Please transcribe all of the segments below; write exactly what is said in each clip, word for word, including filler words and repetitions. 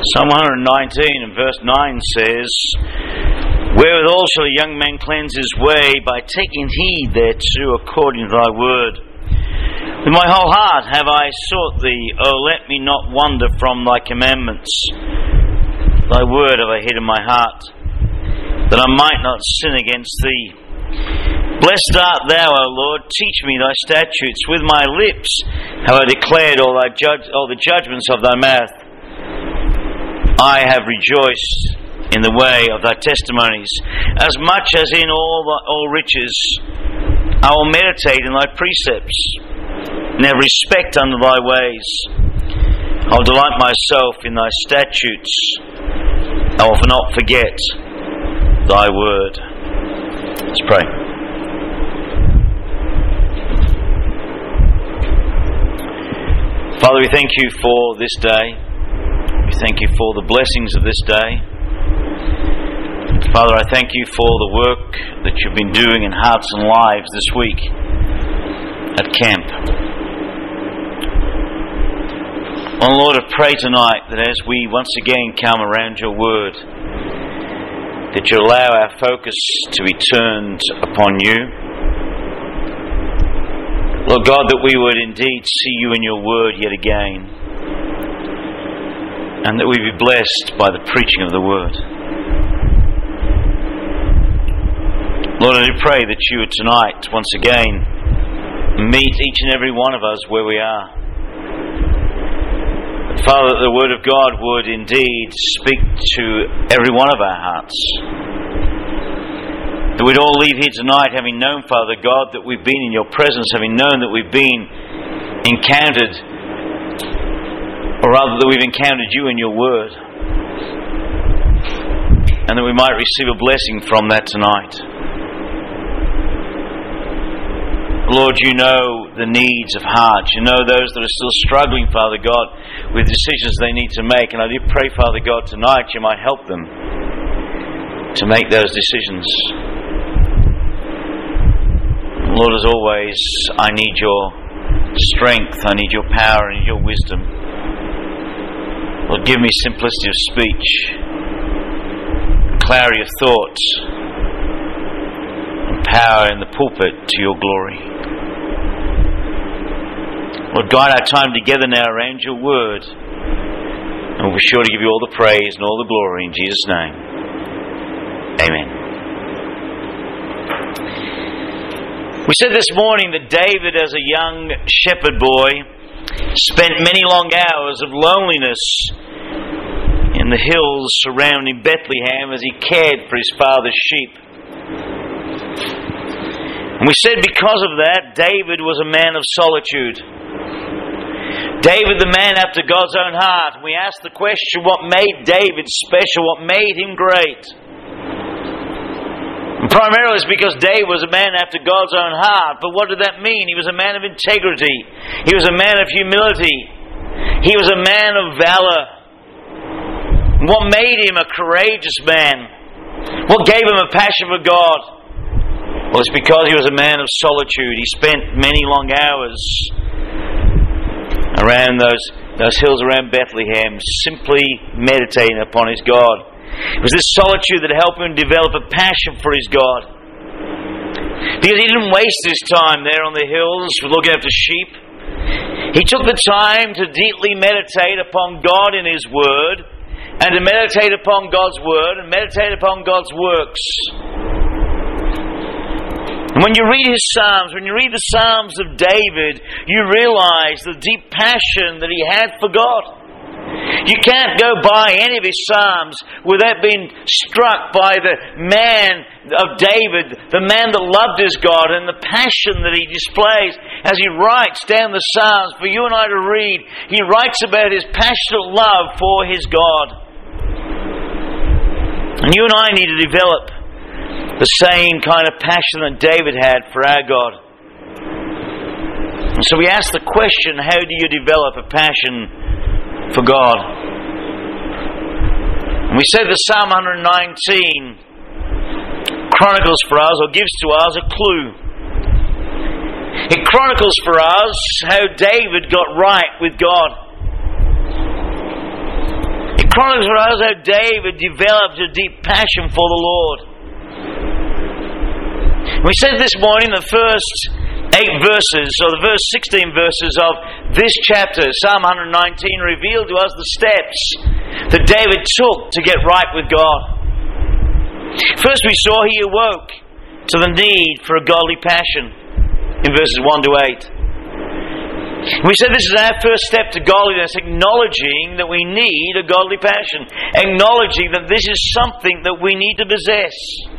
Psalm one nineteen and verse nine says, "Wherewithal shall a young man cleanse his way, by taking heed thereto according to thy word. With my whole heart have I sought thee, O let me not wander from thy commandments. Thy word have I hid in my heart, that I might not sin against thee. Blessed art thou, O Lord, teach me thy statutes. With my lips have I declared all thy judge, all the judgments of thy mouth. I have rejoiced in the way of thy testimonies, as much as in all the, all riches. I will meditate in thy precepts, and have respect unto thy ways. I will delight myself in thy statutes. I will not forget thy word." Let's pray. Father, we thank you for this day. We thank you for the blessings of this day. Father, I thank you for the work that you've been doing in hearts and lives this week at camp. Oh Lord, I pray tonight that as we once again come around your word, that you allow our focus to be turned upon you. Lord God, that we would indeed see you in your word yet again, and that we be blessed by the preaching of the word. Lord, I do pray that you would tonight, once again, meet each and every one of us where we are. Father, that the word of God would indeed speak to every one of our hearts. That we'd all leave here tonight having known, Father God, that we've been in your presence, having known that we've been encountered, or rather that we've encountered you in your word, and that we might receive a blessing from that tonight. Lord, you know the needs of hearts. You know those that are still struggling, Father God, with decisions they need to make. And I do pray, Father God, tonight you might help them to make those decisions. Lord, as always, I need your strength, I need your power, I need your wisdom. Lord, give me simplicity of speech, clarity of thought, and power in the pulpit to your glory. Lord, guide our time together now around your word, and we'll be sure to give you all the praise and all the glory in Jesus' name. Amen. We said this morning that David, as a young shepherd boy, spent many long hours of loneliness in the hills surrounding Bethlehem as he cared for his father's sheep. And we said because of that, David was a man of solitude. David, the man after God's own heart. And we asked the question, what made David special? What made him great? And primarily it's because David was a man after God's own heart. But what did that mean? He was a man of integrity. He was a man of humility. He was a man of valor. What made him a courageous man? What gave him a passion for God? Well, it's because he was a man of solitude. He spent many long hours around those, those hills around Bethlehem, simply meditating upon his God. It was this solitude that helped him develop a passion for his God. Because he didn't waste his time there on the hills looking after sheep. He took the time to deeply meditate upon God in his word, and to meditate upon God's word, and meditate upon God's works. And when you read his Psalms, when you read the Psalms of David, you realize the deep passion that he had for God. You can't go by any of his Psalms without being struck by the man of David, the man that loved his God, and the passion that he displays as he writes down the Psalms for you and I to read. He writes about his passionate love for his God. And you and I need to develop the same kind of passion that David had for our God. And so we ask the question, how do you develop a passion for God? And we said that Psalm one nineteen chronicles for us, or gives to us, a clue. It chronicles for us how David got right with God. It chronicles for us how David developed a deep passion for the Lord. We said this morning the first eight verses, or the first sixteen verses of this chapter, Psalm one nineteen, revealed to us the steps that David took to get right with God. First we saw he awoke to the need for a godly passion in verses one to eight. We said this is our first step to godliness, acknowledging that we need a godly passion, acknowledging that this is something that we need to possess.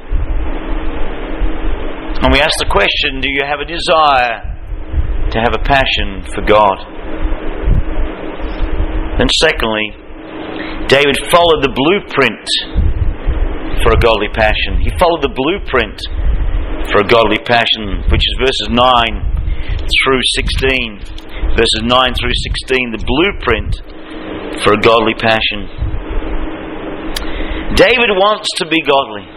And we ask the question, do you have a desire to have a passion for God? And secondly, David followed the blueprint for a godly passion. He followed the blueprint for a godly passion, which is verses nine through sixteen. Verses nine through sixteen, the blueprint for a godly passion. David wants to be godly.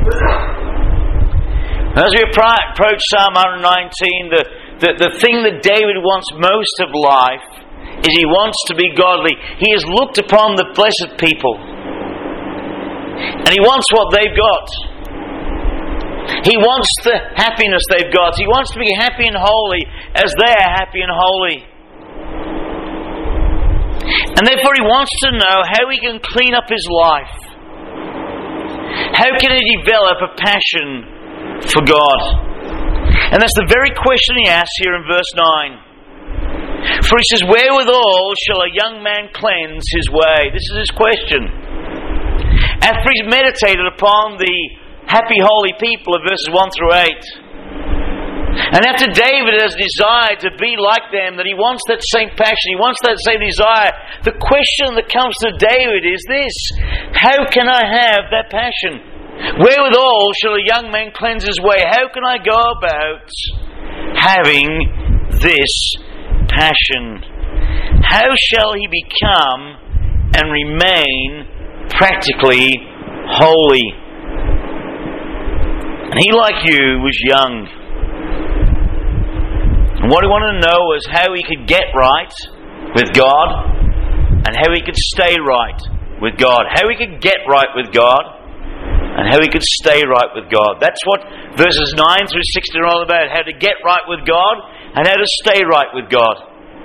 As we approach Psalm one nineteen, the, the, the thing that David wants most of life is he wants to be godly. He has looked upon the blessed people, and he wants what they've got. He wants the happiness they've got. He wants to be happy and holy as they are happy and holy. And therefore he wants to know how he can clean up his life. How can he develop a passion for God? And that's the very question he asks here in verse nine. For he says, wherewithal shall a young man cleanse his way? This is his question. After he's meditated upon the happy, holy people of verses one through eight, and after David has desired to be like them, that he wants that same passion, he wants that same desire, the question that comes to David is this: how can I have that passion? Wherewithal shall a young man cleanse his way? How can I go about having this passion? How shall he become and remain practically holy? And he, like you, was young. And what he wanted to know was how he could get right with God and how he could stay right with God. How he could get right with God and how he could stay right with God. That's what verses nine through sixteen are all about. How to get right with God and how to stay right with God.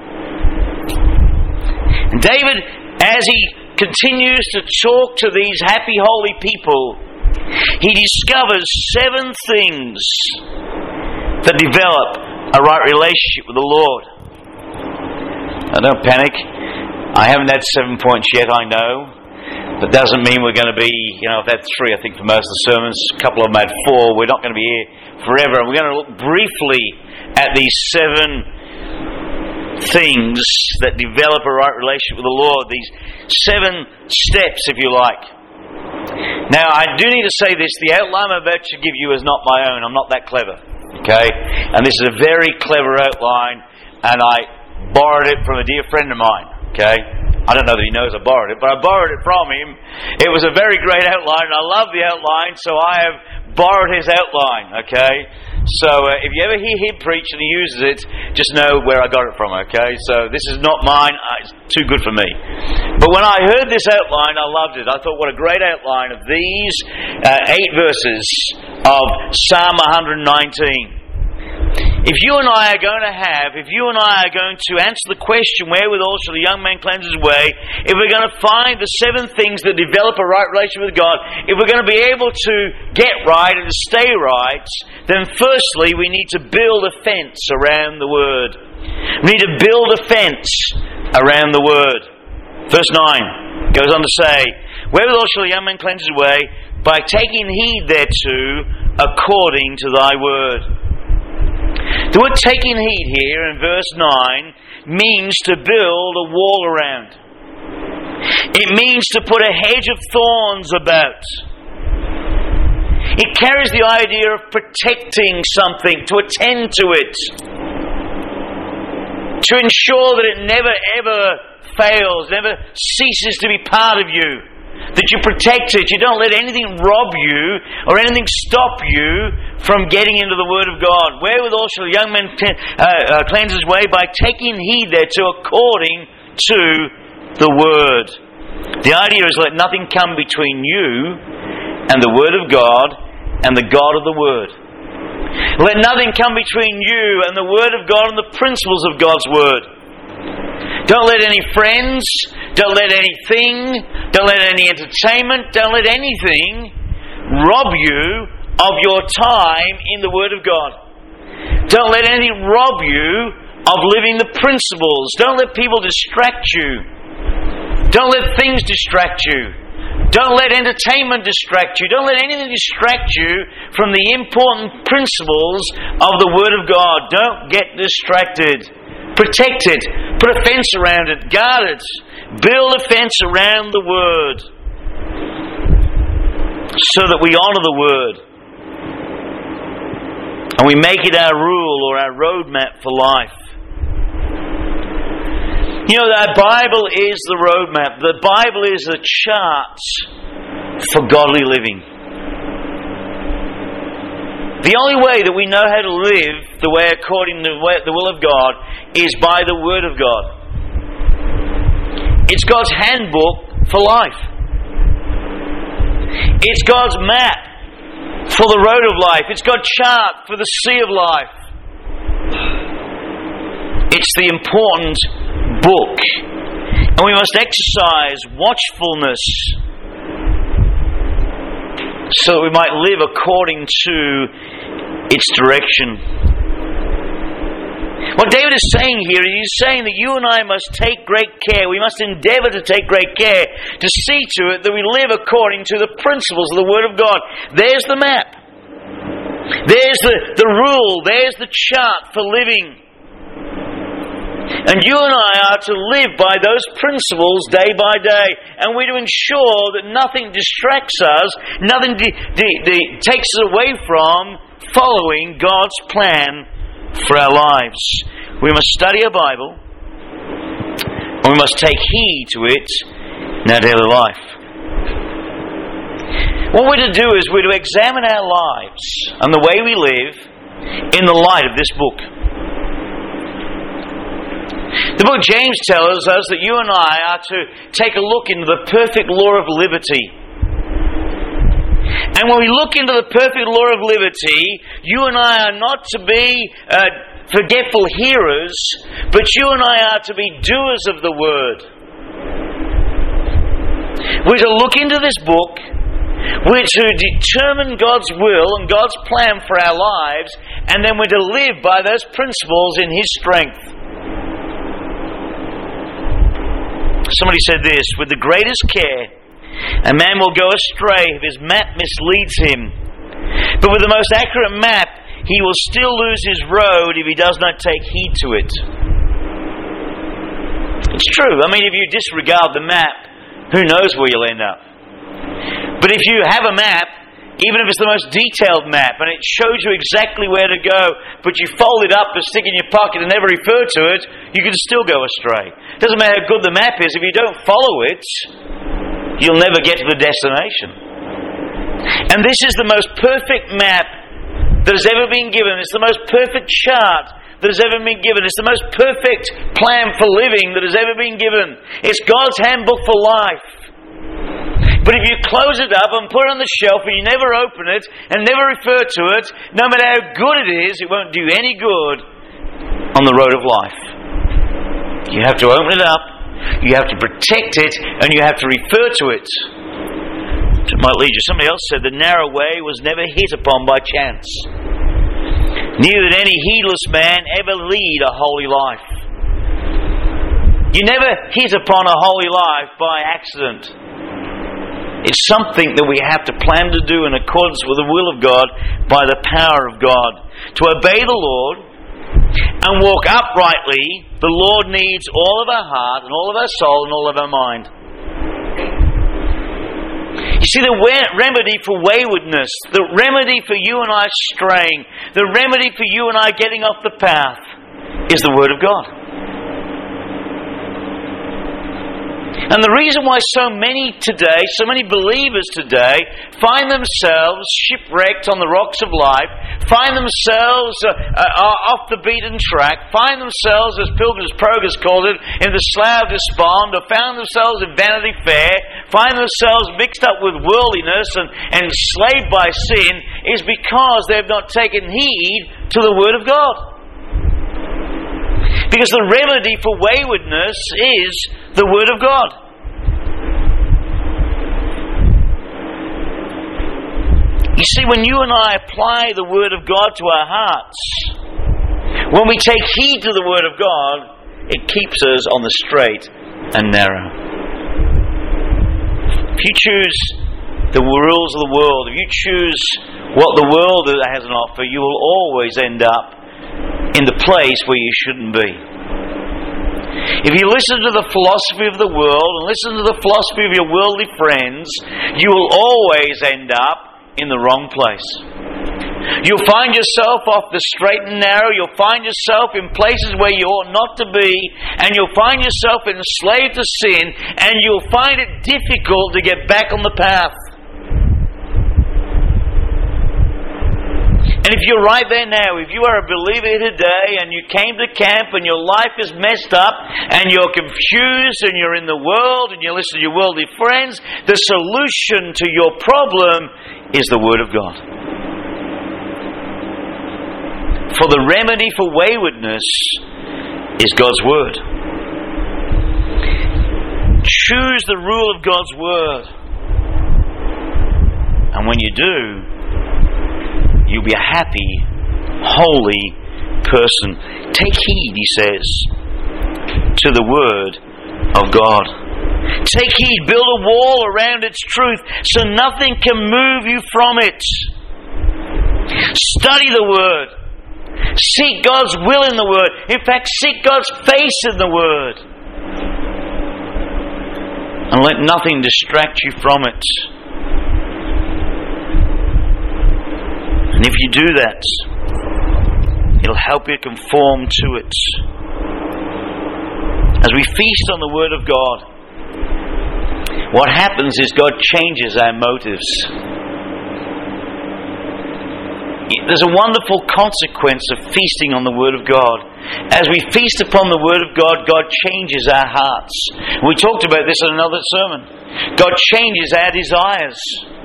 And David, as he continues to talk to these happy, holy people, he discovers seven things that develop a right relationship with the Lord. Now, don't panic. I haven't had seven points yet, I know. But doesn't mean we're going to be, you know, I've had three, I think, for most of the sermons. A couple of them had four. We're not going to be here forever. And we're going to look briefly at these seven things that develop a right relationship with the Lord. These seven steps, if you like. Now, I do need to say this. The outline I'm about to give you is not my own. I'm not that clever. Okay? And this is a very clever outline. And I borrowed it from a dear friend of mine. Okay? I don't know that he knows I borrowed it, but I borrowed it from him. It was a very great outline, and I love the outline, so I have borrowed his outline, okay? So uh, if you ever hear him preach and he uses it, just know where I got it from, okay? So this is not mine, it's too good for me. But when I heard this outline, I loved it. I thought, what a great outline of these uh, eight verses of Psalm one nineteen. If you and I are going to have, if you and I are going to answer the question, wherewithal shall a young man cleanse his way, if we're going to find the seven things that develop a right relationship with God, if we're going to be able to get right and to stay right, then firstly we need to build a fence around the Word. We need to build a fence around the Word. Verse nine goes on to say, wherewithal shall a young man cleanse his way? By taking heed thereto according to thy word. The word taking heed here in verse nine means to build a wall around. It means to put a hedge of thorns about. It carries the idea of protecting something, to attend to it, to ensure that it never ever fails, never ceases to be part of you. That you protect it, you don't let anything rob you or anything stop you from getting into the Word of God. Wherewithal shall a young man uh, uh, cleanse his way? By taking heed thereto according to the Word. The idea is let nothing come between you and the Word of God and the God of the Word. Let nothing come between you and the Word of God and the principles of God's Word. Don't let any friends, don't let anything, don't let any entertainment, don't let anything rob you of your time in the Word of God. Don't let anything rob you of living the principles. Don't let people distract you. Don't let things distract you. Don't let entertainment distract you. Don't let anything distract you from the important principles of the Word of God. Don't get distracted. Protect it. Put a fence around it. Guard it. Build a fence around the Word so that we honour the Word. And we make it our rule or our roadmap for life. You know, the Bible is the roadmap. The Bible is a chart for godly living. The only way that we know how to live the way according to the will of God is by the Word of God. It's God's handbook for life. It's God's map for the road of life. It's God's chart for the sea of life. It's the important book, and we must exercise watchfulness so that we might live according to its direction. What David is saying here is he's saying that you and I must take great care, we must endeavour to take great care to see to it that we live according to the principles of the Word of God. There's the map, there's the, the rule, there's the chart for living. And you and I are to live by those principles day by day. And we're to ensure that nothing distracts us, nothing de- de- de- takes us away from following God's plan for our lives. We must study our Bible, and we must take heed to it in our daily life. What we're to do is we're to examine our lives and the way we live in the light of this book. The book James tells us that you and I are to take a look into the perfect law of liberty. And when we look into the perfect law of liberty, you and I are not to be uh, forgetful hearers, but you and I are to be doers of the Word. We're to look into this book, we're to determine God's will and God's plan for our lives, and then we're to live by those principles in His strength. Somebody said this, with the greatest care, a man will go astray if his map misleads him. But with the most accurate map, he will still lose his road if he does not take heed to it. It's true. I mean, if you disregard the map, who knows where you'll end up. But if you have a map, even if it's the most detailed map, and it shows you exactly where to go, but you fold it up and stick it in your pocket and never refer to it, you can still go astray. It doesn't matter how good the map is, if you don't follow it, you'll never get to the destination. And this is the most perfect map that has ever been given. It's the most perfect chart that has ever been given. It's the most perfect plan for living that has ever been given. It's God's handbook for life. But if you close it up and put it on the shelf and you never open it and never refer to it, no matter how good it is, it won't do any good on the road of life. You have to open it up, you have to protect it, and you have to refer to it. It might lead you. Somebody else said the narrow way was never hit upon by chance. Neither did any heedless man ever lead a holy life. You never hit upon a holy life by accident. It's something that we have to plan to do in accordance with the will of God by the power of God. To obey the Lord and walk uprightly, the Lord needs all of our heart and all of our soul and all of our mind. You see, the remedy for waywardness, the remedy for you and I straying, the remedy for you and I getting off the path is the Word of God. And the reason why so many today, so many believers today, find themselves shipwrecked on the rocks of life, find themselves uh, uh, off the beaten track, find themselves, as Pilgrim's Progress called it, in the slough of despond, or found themselves in Vanity Fair, find themselves mixed up with worldliness and, and enslaved by sin, is because they've not taken heed to the Word of God. Because the remedy for waywardness is the Word of God. You see, when you and I apply the Word of God to our hearts, when we take heed to the Word of God, it keeps us on the straight and narrow. If you choose the rules of the world, if you choose what the world has on offer, you will always end up in the place where you shouldn't be. If you listen to the philosophy of the world and listen to the philosophy of your worldly friends, you will always end up in the wrong place. You'll find yourself off the straight and narrow. You'll find yourself in places where you ought not to be, and you'll find yourself enslaved to sin, and you'll find it difficult to get back on the path. And if you're right there now, if you are a believer here today and you came to camp and your life is messed up and you're confused and you're in the world and you listen to your worldly friends, the solution to your problem is the Word of God. For the remedy for waywardness is God's Word. Choose the rule of God's Word. And when you do, you'll be a happy, holy person. Take heed, he says, to the Word of God. Take heed, build a wall around its truth so nothing can move you from it. Study the Word. Seek God's will in the Word. In fact, seek God's face in the Word. And let nothing distract you from it. And if you do that, it'll help you conform to it. As we feast on the Word of God, what happens is God changes our motives. There's a wonderful consequence of feasting on the Word of God. As we feast upon the Word of God, God changes our hearts. We talked about this in another sermon. God changes our desires.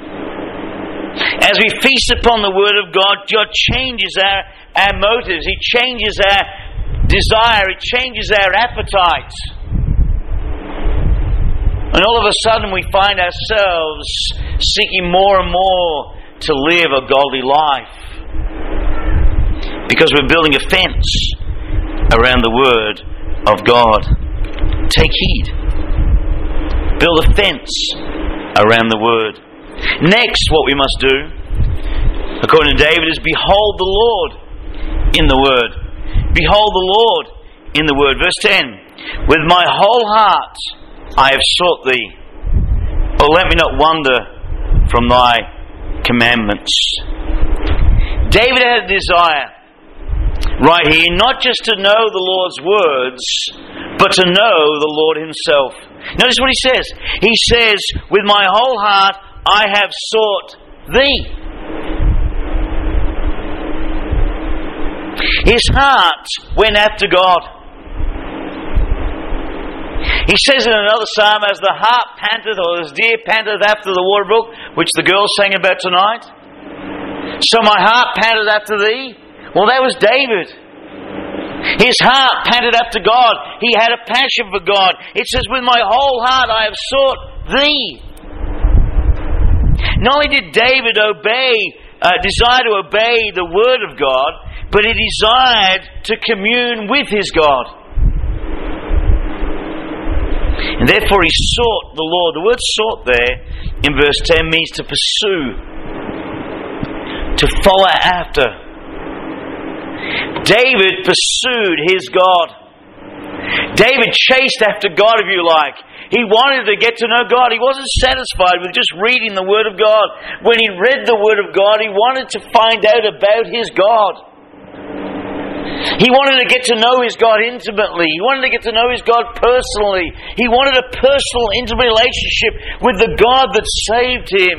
As we feast upon the Word of God, God changes our, our motives. He changes our desire. He changes our appetite. And all of a sudden we find ourselves seeking more and more to live a godly life. Because we're building a fence around the Word of God. Take heed. Build a fence around the Word. Next, what we must do, according to David, is behold the Lord in the Word. Behold the Lord in the Word. Verse ten. With my whole heart I have sought thee. Oh, let me not wander from thy commandments. David had a desire right here, not just to know the Lord's words, but to know the Lord Himself. Notice what he says. He says, with my whole heart I have sought thee. His heart went after God. He says in another psalm, as the hart panteth, or as deer panteth after the water brook, which the girls sang about tonight, so my heart panted after thee. Well, that was David. His heart panted after God. He had a passion for God. It says, with my whole heart I have sought thee. Not only did David obey, uh, desire to obey the Word of God, but he desired to commune with his God. And therefore he sought the Lord. The word sought there in verse ten means to pursue, to follow after. David pursued his God. David chased after God, if you like. He wanted to get to know God. He wasn't satisfied with just reading the Word of God. When he read the Word of God, he wanted to find out about his God. He wanted to get to know his God intimately. He wanted to get to know his God personally. He wanted a personal, intimate relationship with the God that saved him.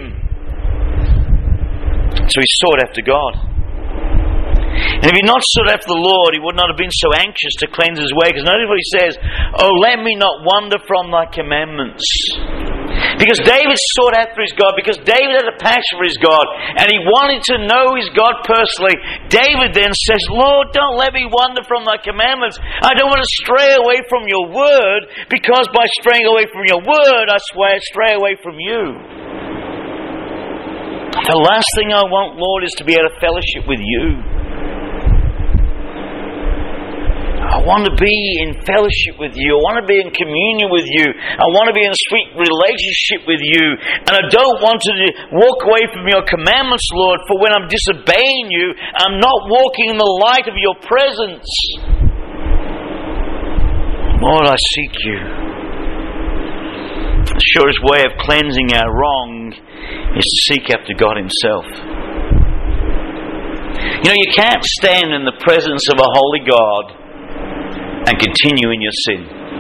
So he sought after God. And if he had not sought after the Lord, he would not have been so anxious to cleanse his way. Because notice what he says, "Oh, let me not wander from thy commandments." Because David sought after his God, because David had a passion for his God, and he wanted to know his God personally, David then says, "Lord, don't let me wander from thy commandments. I don't want to stray away from your word, because by straying away from your word, I stray away from you. The last thing I want, Lord, is to be out of fellowship with you. I want to be in fellowship with you. I want to be in communion with you. I want to be in a sweet relationship with you. And I don't want to walk away from your commandments, Lord, for when I'm disobeying you, I'm not walking in the light of your presence. Lord, I seek you." The surest way of cleansing our wrong is to seek after God himself. You know, you can't stand in the presence of a holy God and continue in your sin.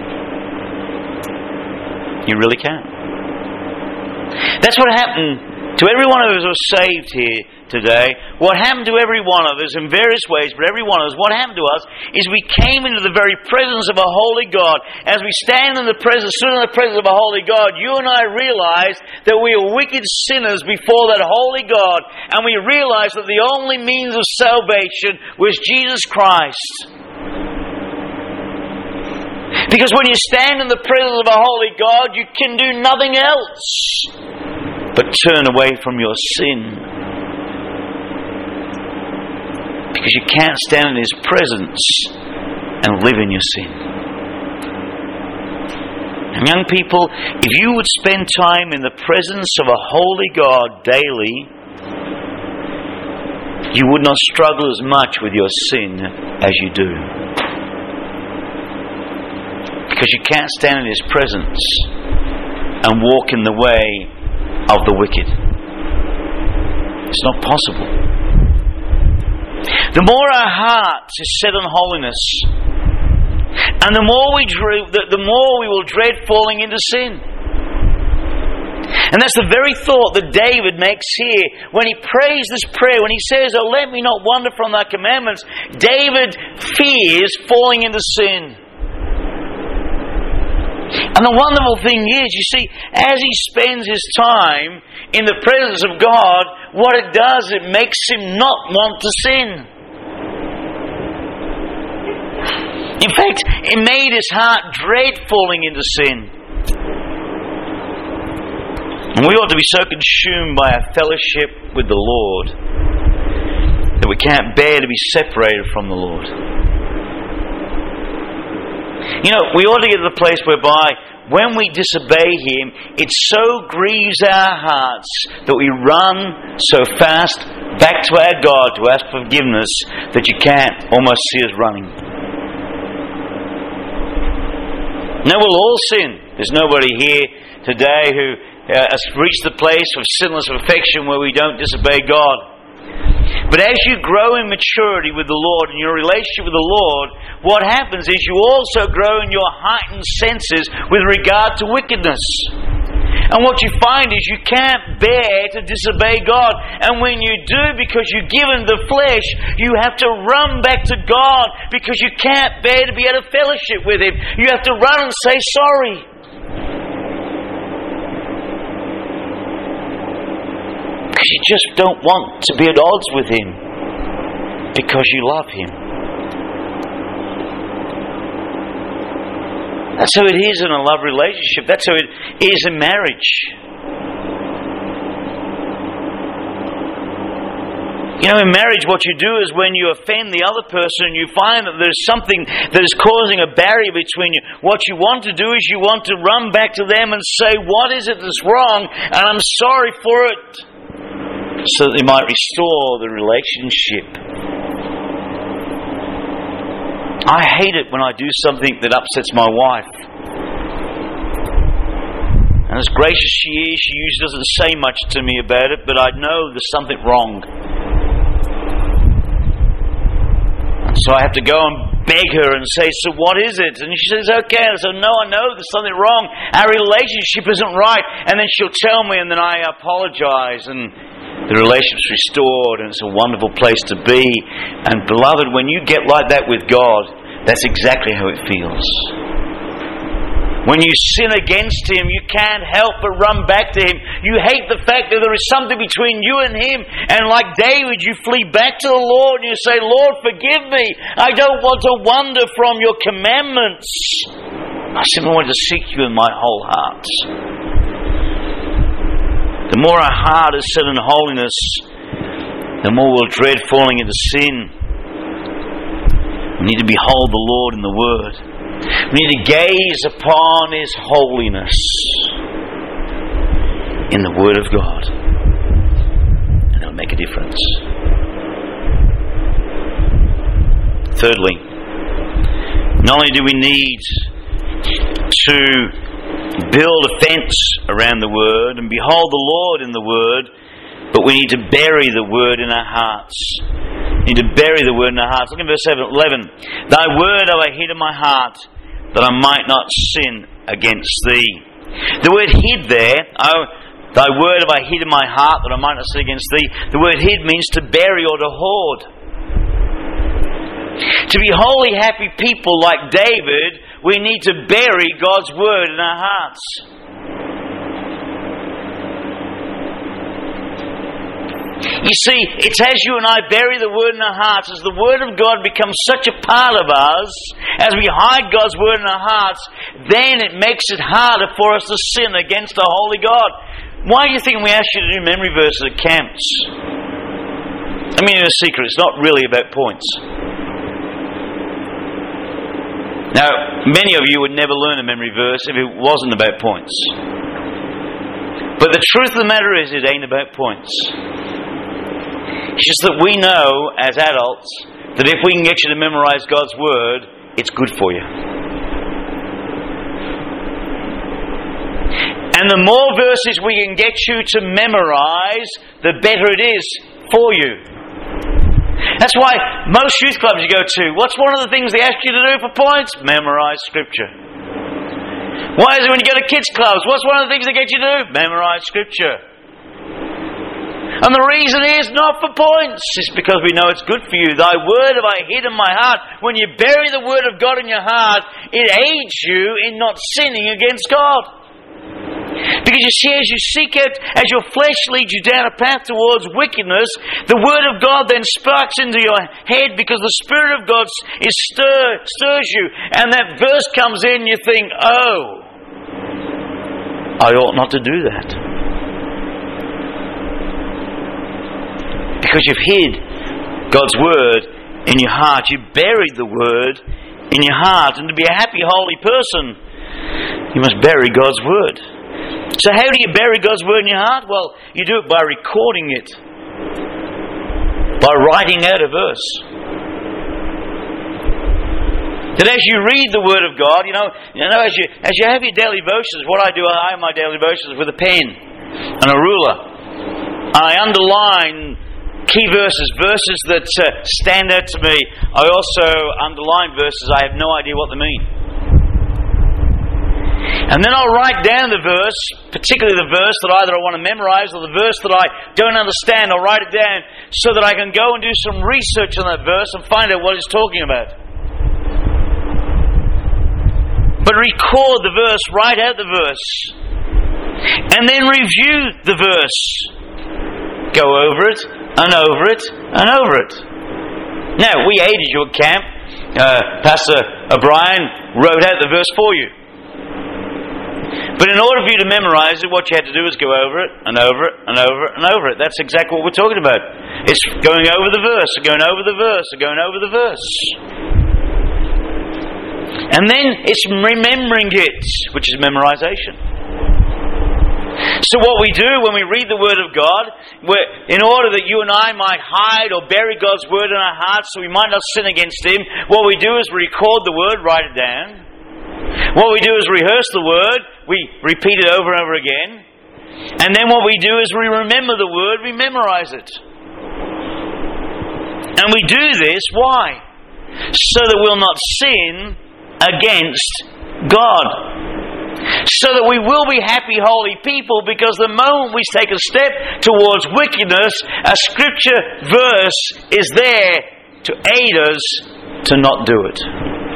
You really can't. That's what happened to every one of us who was saved here today. What happened to every one of us in various ways, but every one of us, what happened to us is we came into the very presence of a holy God. As we stand in the presence, stood in the presence of a holy God, you and I realized that we are wicked sinners before that holy God, and we realized that the only means of salvation was Jesus Christ. Because when you stand in the presence of a holy God, you can do nothing else but turn away from your sin. Because you can't stand in his presence and live in your sin. And young people, if you would spend time in the presence of a holy God daily, you would not struggle as much with your sin as you do. Because you can't stand in his presence and walk in the way of the wicked. It's not possible. The more our hearts is set on holiness, and the more we dread, the more we will dread falling into sin. And that's the very thought that David makes here when he prays this prayer. When he says, "Oh, let me not wander from thy commandments," David fears falling into sin. And the wonderful thing is, you see, as he spends his time in the presence of God, what it does, it makes him not want to sin. In fact, it made his heart dread falling into sin. And we ought to be so consumed by our fellowship with the Lord that we can't bear to be separated from the Lord. You know, we ought to get to the place whereby when we disobey him, it so grieves our hearts that we run so fast back to our God to ask forgiveness that you can't almost see us running. Now, we'll all sin. There's nobody here today who uh, has reached the place of sinless perfection where we don't disobey God. But as you grow in maturity with the Lord and your relationship with the Lord, what happens is you also grow in your heightened senses with regard to wickedness. And what you find is you can't bear to disobey God. And when you do, because you've given the flesh, you have to run back to God because you can't bear to be out of fellowship with him. You have to run and say sorry. Because you just don't want to be at odds with him because you love him. That's how it is in a love relationship. That's how it is in marriage. You know, in marriage, what you do is when you offend the other person, you find that there's something that is causing a barrier between you. What you want to do is you want to run back to them and say, "What is it that's wrong? And I'm sorry for it." So that they might restore the relationship. I hate it when I do something that upsets my wife. And as gracious she is, she usually doesn't say much to me about it, but I know there's something wrong. And So I have to go and beg her and say, so what is it? And she says, okay. And I said, no, I know there's something wrong. Our relationship isn't right. And then she'll tell me, and then I apologize, and the relationship's restored, and it's a wonderful place to be. And beloved, when you get like that with God, that's exactly how it feels. When you sin against Him, you can't help but run back to Him. You hate the fact that there is something between you and Him. And like David, you flee back to the Lord and you say, Lord, forgive me. I don't want to wander from your commandments. I simply want to seek you in my whole heart. The more our heart is set in holiness, the more we'll dread falling into sin. We need to behold the Lord in the Word. We need to gaze upon His holiness in the Word of God. And it'll make a difference. Thirdly, not only do we need to build a fence around the Word and behold the Lord in the Word, but we need to bury the Word in our hearts. We need to bury the Word in our hearts. Look at verse eleven. Thy Word have I hid in my heart, that I might not sin against Thee. The word hid there, oh, Thy Word have I hid in my heart, that I might not sin against Thee. The word hid means to bury or to hoard. To be holy, happy people like David, we need to bury God's Word in our hearts. You see, it's as you and I bury the Word in our hearts, as the Word of God becomes such a part of us, as we hide God's Word in our hearts, then it makes it harder for us to sin against the Holy God. Why do you think we ask you to do memory verses at camps? I mean, it's a secret, it's not really about points. Now, many of you would never learn a memory verse if it wasn't about points. But the truth of the matter is, it ain't about points. It's just that we know, as adults, that if we can get you to memorize God's Word, it's good for you. And the more verses we can get you to memorize, the better it is for you. That's why most youth clubs you go to, what's one of the things they ask you to do for points? Memorize Scripture. Why is it when you go to kids clubs, what's one of the things they get you to do? Memorize Scripture. And the reason is not for points. It's because we know it's good for you. Thy Word have I hid in my heart. When you bury the Word of God in your heart, it aids you in not sinning against God. Because you see, as you seek out, as your flesh leads you down a path towards wickedness, the Word of God then sparks into your head because the Spirit of God is stir, stirs you. And that verse comes in, you think, oh, I ought not to do that. Because you've hid God's Word in your heart. You buried the Word in your heart. And to be a happy, holy person, you must bury God's Word. So how do you bury God's Word in your heart? Well, you do it by recording it. By writing out a verse. That as you read the Word of God, you know, you know, as you as you have your daily devotions, what I do, I have my daily devotions with a pen and a ruler. I underline key verses, verses that uh, stand out to me. I also underline verses I have no idea what they mean. And then I'll write down the verse, particularly the verse that either I want to memorize or the verse that I don't understand. I'll write it down so that I can go and do some research on that verse and find out what it's talking about. But record the verse, write out the verse, and then review the verse. Go over it, and over it, and over it. Now, we aided you at camp. Uh, Pastor O'Brien wrote out the verse for you. But in order for you to memorize it, what you had to do is go over it, and over it, and over it, and over it. That's exactly what we're talking about. It's going over the verse, going over the verse, going over the verse. And then it's remembering it, which is memorization. So what we do when we read the Word of God, in order that you and I might hide or bury God's Word in our hearts so we might not sin against Him, what we do is record the Word, write it down. What we do is rehearse the Word, we repeat it over and over again. And then what we do is we remember the Word, we memorize it. And we do this, why? so that we'll not sin against God. So that we will be happy, holy people, because the moment we take a step towards wickedness, a scripture verse is there to aid us to not do it.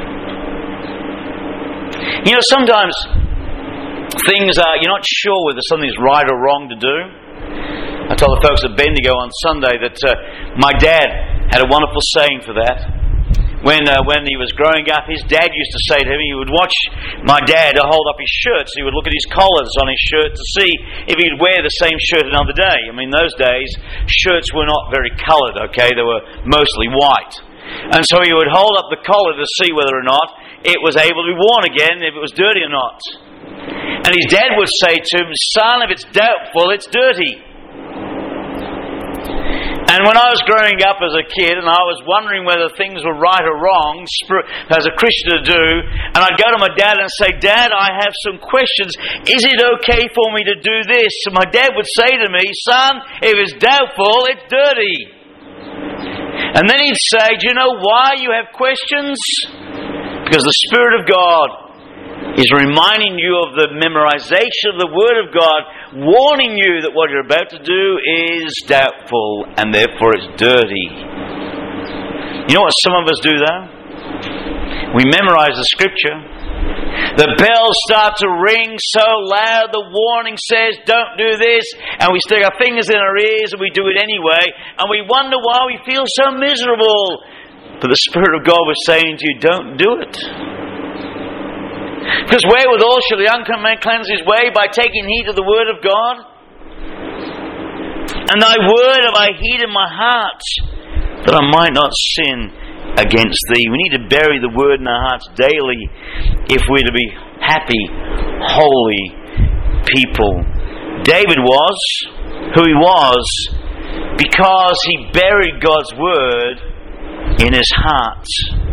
You know, sometimes things are, you're not sure whether something's right or wrong to do. I told the folks at Bendigo on Sunday that uh, my dad had a wonderful saying for that. When uh, when he was growing up, his dad used to say to him, he would watch my dad hold up his shirts. He would look at his collars on his shirt to see if he'd wear the same shirt another day. I mean, those days, shirts were not very coloured, okay? They were mostly white. And so he would hold up the collar to see whether or not it was able to be worn again, if it was dirty or not. And his dad would say to him, "Son, if it's doubtful, it's dirty." And when I was growing up as a kid and I was wondering whether things were right or wrong as a Christian to do, and I'd go to my dad and say, "Dad, I have some questions. Is it okay for me to do this?" And my dad would say to me, "Son, if it's doubtful, it's dirty." And then he'd say, "Do you know why you have questions? Because the Spirit of God is reminding you of the memorization of the Word of God, warning you that what you're about to do is doubtful and therefore it's dirty." You know what some of us do though? We memorize the Scripture. The bells start to ring so loud, the warning says, "Don't do this," and we stick our fingers in our ears and we do it anyway, and we wonder why we feel so miserable. But the Spirit of God was saying to you, don't do it. Because wherewithal shall the young man cleanse his way? By taking heed of the Word of God. "And thy word have I hid in my heart, that I might not sin against thee." We need to bury the Word in our hearts daily if we're to be happy, holy people. David was who he was because he buried God's Word in his heart.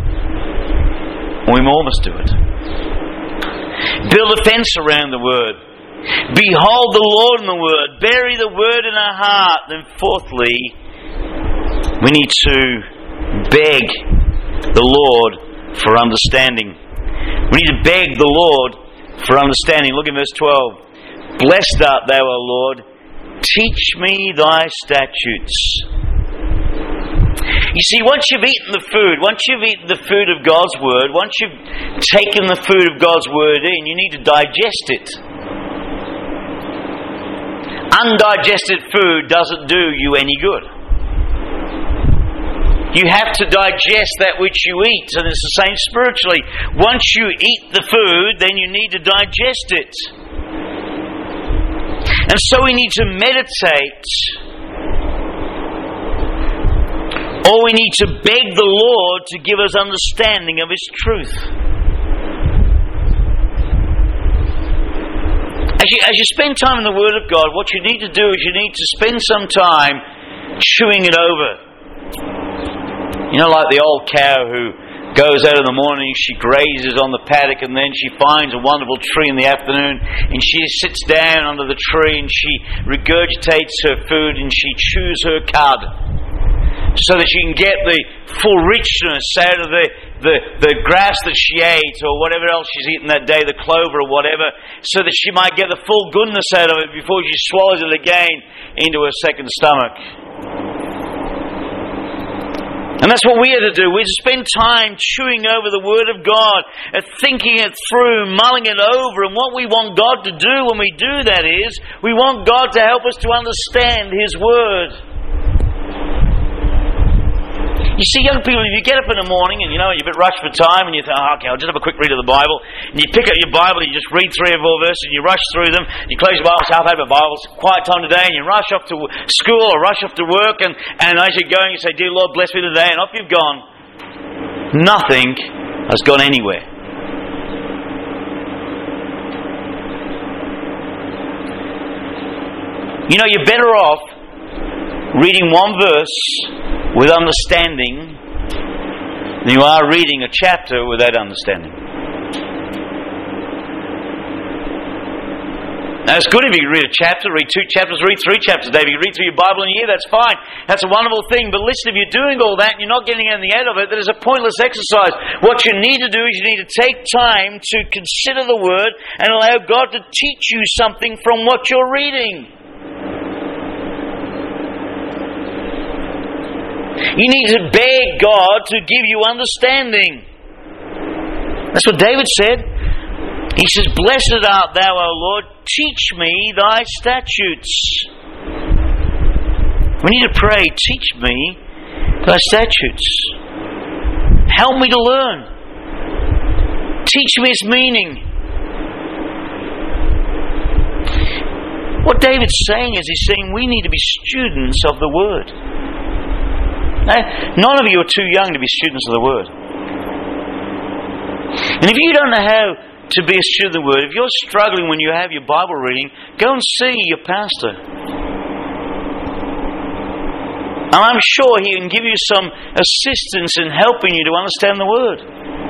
We all must do it. Build a fence around the Word. Behold the Lord in the Word. Bury the Word in our heart. Then fourthly, we need to beg the Lord for understanding. We need to beg the Lord for understanding. Look at verse twelve. "Blessed art thou, O Lord. Teach me thy statutes." You see, once you've eaten the food, once you've eaten the food of God's Word, once you've taken the food of God's Word in, you need to digest it. Undigested food doesn't do you any good. You have to digest that which you eat, and it's the same spiritually. Once you eat the food, then you need to digest it. And so we need to meditate, or we need to beg the Lord to give us understanding of His truth. As you, as you spend time in the Word of God, what you need to do is you need to spend some time chewing it over. You know, like the old cow who goes out in the morning, she grazes on the paddock, and then she finds a wonderful tree in the afternoon, and she sits down under the tree and she regurgitates her food and she chews her cud, so that she can get the full richness out of the, the, the grass that she ate, or whatever else she's eaten that day, the clover or whatever, so that she might get the full goodness out of it before she swallows it again into her second stomach. And that's what we are to do. We're to spend time chewing over the Word of God, and thinking it through, mulling it over. And what we want God to do when we do that is, we want God to help us to understand His Word. You see, young people, if you get up in the morning and you know you're a bit rushed for time, and you think, oh, okay, I'll just have a quick read of the Bible, and you pick up your Bible and you just read three or four verses and you rush through them, you close your Bible, say, I've had my Bible, it's quiet time today, and you rush off to school or rush off to work, and, and as you're going you say, dear Lord, bless me today, and off you've gone. Nothing has gone anywhere. You know, you're better off reading one verse with understanding than you are reading a chapter without understanding. Now, it's good if you read a chapter, read two chapters, read three chapters a day. If you read through your Bible in a year, that's fine. That's a wonderful thing. But listen, if you're doing all that and you're not getting anything out of it, that is a pointless exercise. What you need to do is you need to take time to consider the Word and allow God to teach you something from what you're reading. You need to beg God to give you understanding. That's what David said. He says, "Blessed art thou, O Lord, teach me thy statutes." We need to pray, teach me thy statutes. Help me to learn. Teach me its meaning. What David's saying is, he's saying we need to be students of the Word. Now, none of you are too young to be students of the Word. And if you don't know how to be a student of the Word, if you're struggling when you have your Bible reading, go and see your pastor. And I'm sure he can give you some assistance in helping you to understand the Word.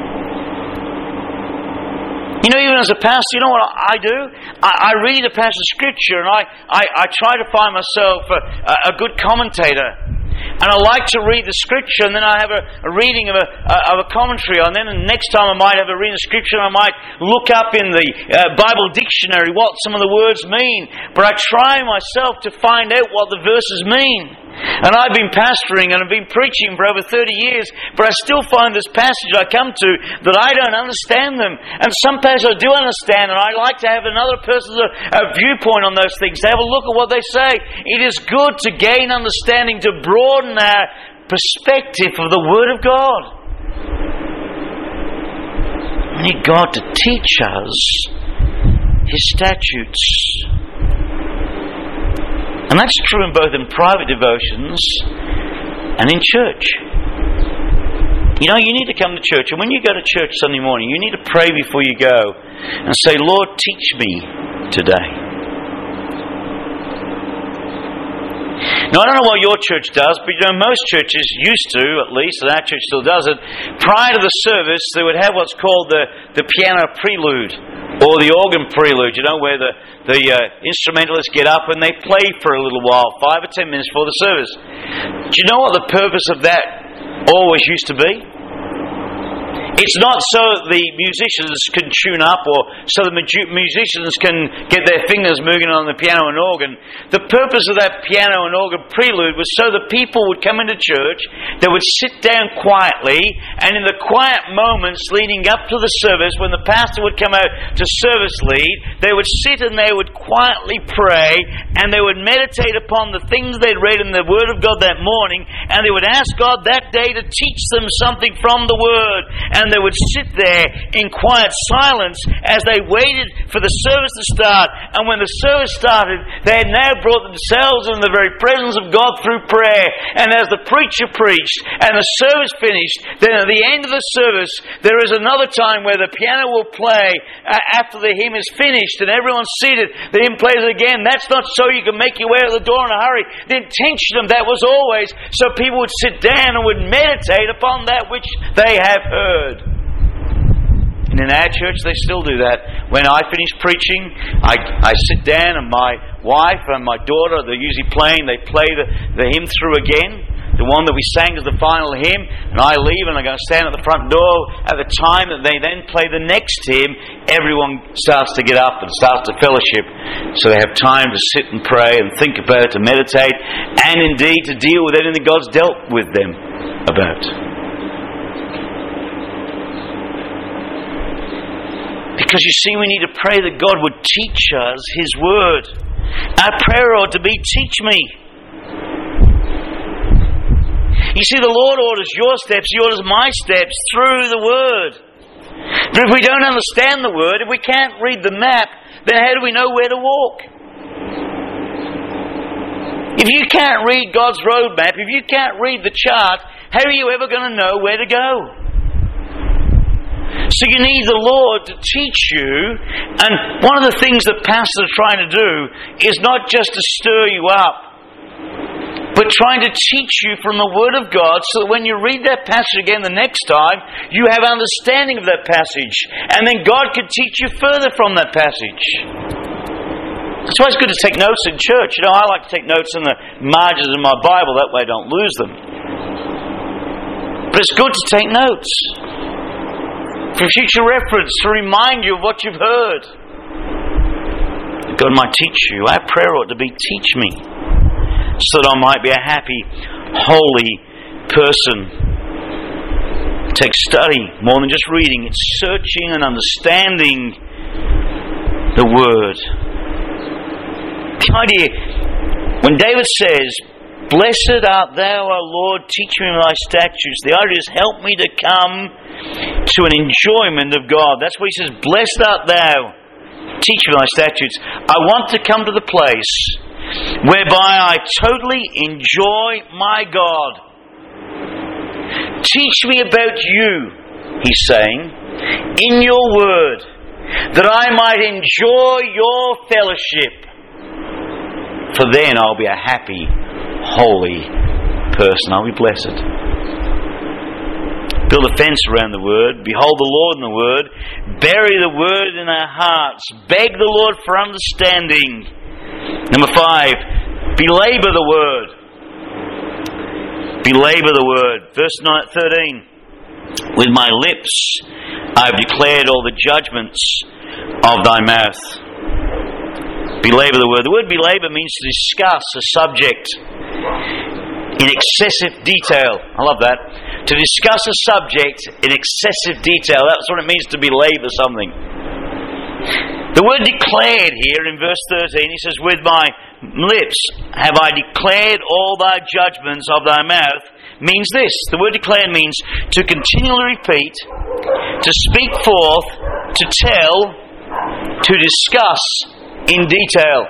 You know, even as a pastor, you know what I do? I, I read a passage of Scripture and I, I, I try to find myself a, a good commentator. And I like to read the Scripture, and then I have a, a reading of a, of a commentary, and then the next time I might have a reading of Scripture, and I might look up in the uh, Bible dictionary what some of the words mean. But I try myself to find out what the verses mean. And I've been pastoring and I've been preaching for over thirty years, but I still find this passage I come to that I don't understand them. And some passages I do understand, and I like to have another person's uh, viewpoint on those things, to have a look at what they say. It is good to gain understanding, to broaden our perspective of the Word of God. We need God to teach us His statutes. And that's true in both in private devotions and in church. You know, you need to come to church, and when you go to church Sunday morning, you need to pray before you go and say, "Lord, teach me today." Now, I don't know what your church does, but you know, most churches used to, at least, and our church still does it, prior to the service, they would have what's called the, the piano prelude, or the organ prelude, you know, where the, the uh, instrumentalists get up and they play for a little while, five or ten minutes before the service. Do you know what the purpose of that always used to be? It's not so the musicians can tune up, or so the musicians can get their fingers moving on the piano and organ. The purpose of that piano and organ prelude was so the people would come into church, they would sit down quietly, and in the quiet moments leading up to the service, when the pastor would come out to service lead, they would sit and they would quietly pray, and they would meditate upon the things they'd read in the Word of God that morning, and they would ask God that day to teach them something from the Word. And they would sit there in quiet silence as they waited for the service to start. And when the service started, they had now brought themselves in the very presence of God through prayer. And as the preacher preached and the service finished, then at the end of the service, there is another time where the piano will play uh, after the hymn is finished and everyone's seated. The hymn plays again. That's not so you can make your way out the door in a hurry. The intention of that was always so people would sit down and would meditate upon that which they have heard. And in our church they still do that. When I finish preaching, I, I sit down and my wife and my daughter, they're usually playing, they play the, the hymn through again, the one that we sang as the final hymn, and I leave and I'm going to stand at the front door. At the time that they then play the next hymn, everyone starts to get up and starts to fellowship, so they have time to sit and pray and think about it, to meditate, and indeed to deal with anything God's dealt with them about. Because you see, we need to pray that God would teach us His Word. Our prayer ought to be, teach me. You see, the Lord orders your steps, He orders my steps through the Word. But if we don't understand the Word, if we can't read the map, then how do we know where to walk? If you can't read God's roadmap, if you can't read the chart, how are you ever going to know where to go? So you need the Lord to teach you, and one of the things that pastors are trying to do is not just to stir you up, but trying to teach you from the Word of God, so that when you read that passage again the next time, you have understanding of that passage, and then God can teach you further from that passage. That's why it's good to take notes in church. You know, I like to take notes in the margins of my Bible. That way I don't lose them. But it's good to take notes for future reference, to remind you of what you've heard. God might teach you. Our prayer ought to be, teach me, so that I might be a happy, holy person. It takes study, more than just reading. It's searching and understanding the Word. The idea, when David says, "Blessed art thou, O Lord, teach me thy statutes," the idea is, help me to come to an enjoyment of God. That's what he says, "Blessed art thou, teach me thy statutes." I want to come to the place whereby I totally enjoy my God. Teach me about you, he's saying, in your word, that I might enjoy your fellowship. For then I'll be a happy, holy person. I'll be blessed. Build a fence around the Word. Behold the Lord in the Word. Bury the Word in our hearts. Beg the Lord for understanding. Number five, belabor the Word. Belabor the Word. Verse thirteen. With my lips I have declared all the judgments of thy mouth. Belabor the Word. The word belabor means to discuss a subject in excessive detail. I love that. To discuss a subject in excessive detail. That's what it means to belabor something. The word declared here in verse thirteen, he says, "With my lips have I declared all thy judgments of thy mouth," means this. The word declared means to continually repeat, to speak forth, to tell, to discuss in detail.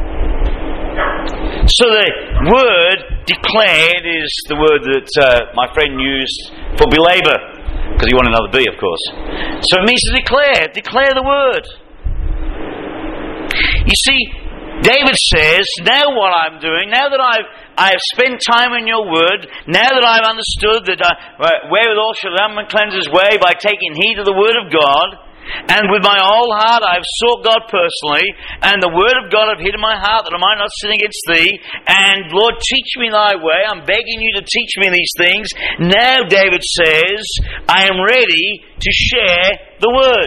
So the word declared is the word that uh, my friend used for belabor, because he wanted another B, of course. So it means to declare, declare the word. You see, David says, now what I'm doing, now that I've I've spent time in your word, now that I've understood that I, wherewithal shall a man cleanse his way, by taking heed to the word of God, and with my whole heart I've sought God personally, and the word of God I've hid in my heart that I might not sin against thee, and Lord, teach me thy way. I'm begging you to teach me these things. Now David says, I am ready to share the word.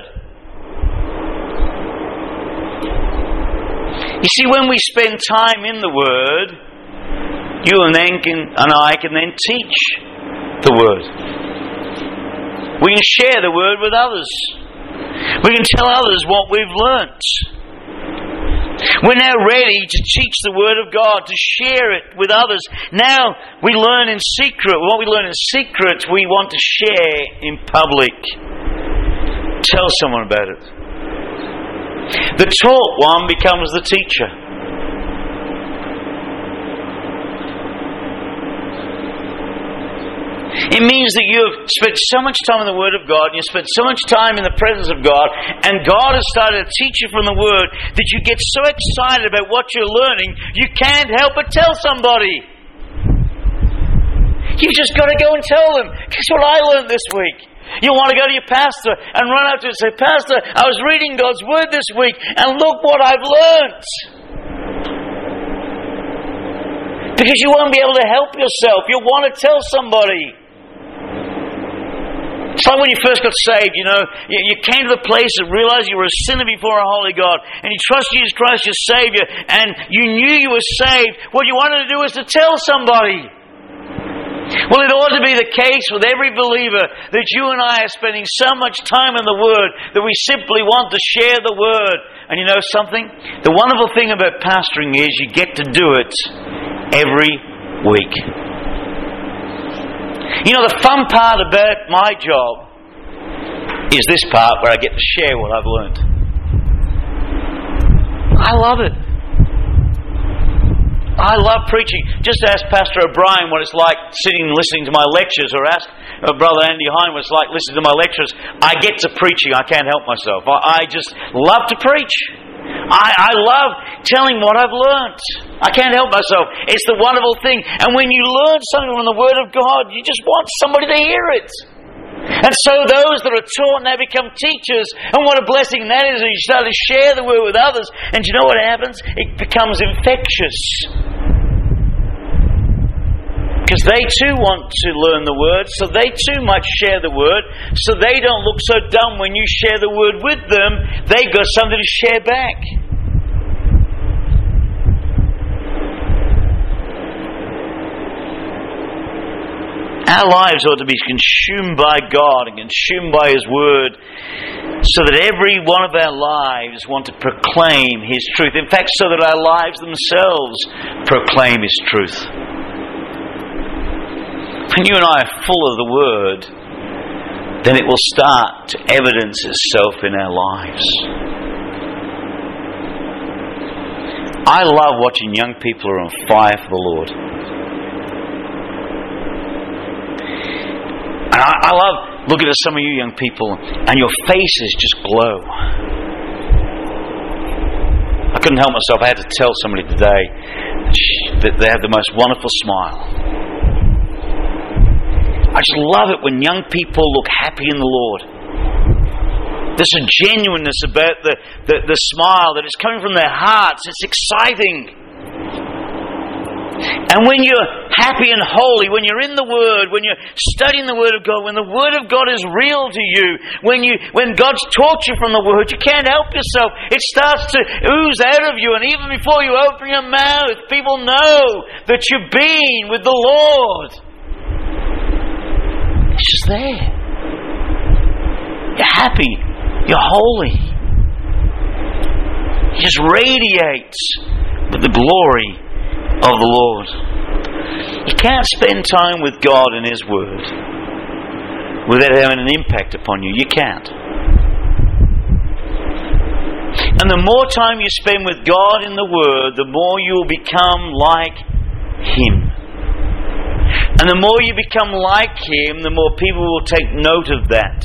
You see, when we spend time in the word, you and then can and I can then teach the word. We can share the word with others. We can tell others what we've learnt. We're now ready to teach the Word of God, to share it with others. Now we learn in secret. What we learn in secret, we want to share in public. Tell someone about it. The taught one becomes the teacher. It means that you have spent so much time in the Word of God, and you've spent so much time in the presence of God, and God has started to teach you from the Word that you get so excited about what you're learning, you can't help but tell somebody. You've just got to go and tell them. Guess what I learned this week? You want to go to your pastor and run up to him and say, Pastor, I was reading God's Word this week, and look what I've learnt. Because you won't be able to help yourself. You'll want to tell somebody. It's like when you first got saved, you know, you, you came to the place and realized you were a sinner before a holy God, and you trusted Jesus Christ, your Savior, and you knew you were saved. What you wanted to do was to tell somebody. Well, it ought to be the case with every believer that you and I are spending so much time in the Word that we simply want to share the Word. And you know something? The wonderful thing about pastoring is you get to do it every week. You know, the fun part about my job is this part where I get to share what I've learned. I love it. I love preaching. Just ask Pastor O'Brien what it's like sitting and listening to my lectures, or ask Brother Andy Hine what it's like listening to my lectures. I get to preaching. I can't help myself. I, I just love to preach. I, I love telling what I've learnt. I can't help myself. It's the wonderful thing. And when you learn something from the Word of God, you just want somebody to hear it. And so those that are taught now become teachers. And what a blessing that is. You start to share the word with others. And do you know what happens? It becomes infectious. Because they too want to learn the word. So they too might share the word. So they don't look so dumb when you share the word with them. They've got something to share back. Our lives ought to be consumed by God and consumed by His Word, so that every one of our lives want to proclaim His truth. In fact, so that our lives themselves proclaim His truth. When you and I are full of the Word, then it will start to evidence itself in our lives. I love watching young people who are on fire for the Lord. And I, I love looking at some of you young people, and your faces just glow. I couldn't help myself. I had to tell somebody today that they have the most wonderful smile. I just love it when young people look happy in the Lord. There's a genuineness about the, the, the smile that is coming from their hearts. It's exciting. And when you're happy and holy, when you're in the Word, when you're studying the Word of God, when the Word of God is real to you, when you when God's taught you from the Word, you can't help yourself. It starts to ooze out of you, and even before you open your mouth, people know that you've been with the Lord. It's just there. You're happy. You're holy. It just radiates with the glory of the Lord. You can't spend time with God and His Word without having an impact upon you. You can't. And the more time you spend with God in the Word, the more you will become like Him. And the more you become like Him, the more people will take note of that.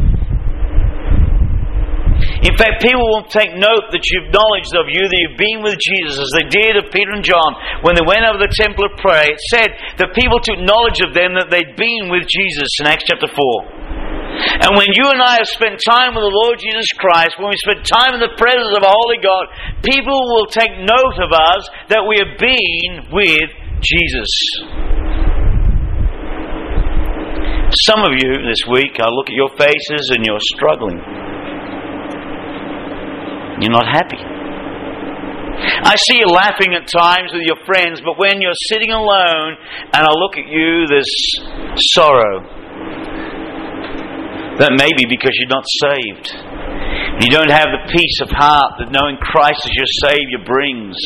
In fact, people will take note that you've knowledge of you, that you've been with Jesus, as they did of Peter and John. When they went over the temple to pray, it said that people took knowledge of them that they'd been with Jesus in Acts chapter four. And when you and I have spent time with the Lord Jesus Christ, when we spend time in the presence of a holy God, people will take note of us that we have been with Jesus. Some of you this week, I look at your faces and you're struggling. You're not happy. I see you laughing at times with your friends, but when you're sitting alone and I look at you, there's sorrow. That may be because you're not saved. You don't have the peace of heart that knowing Christ as your Saviour brings.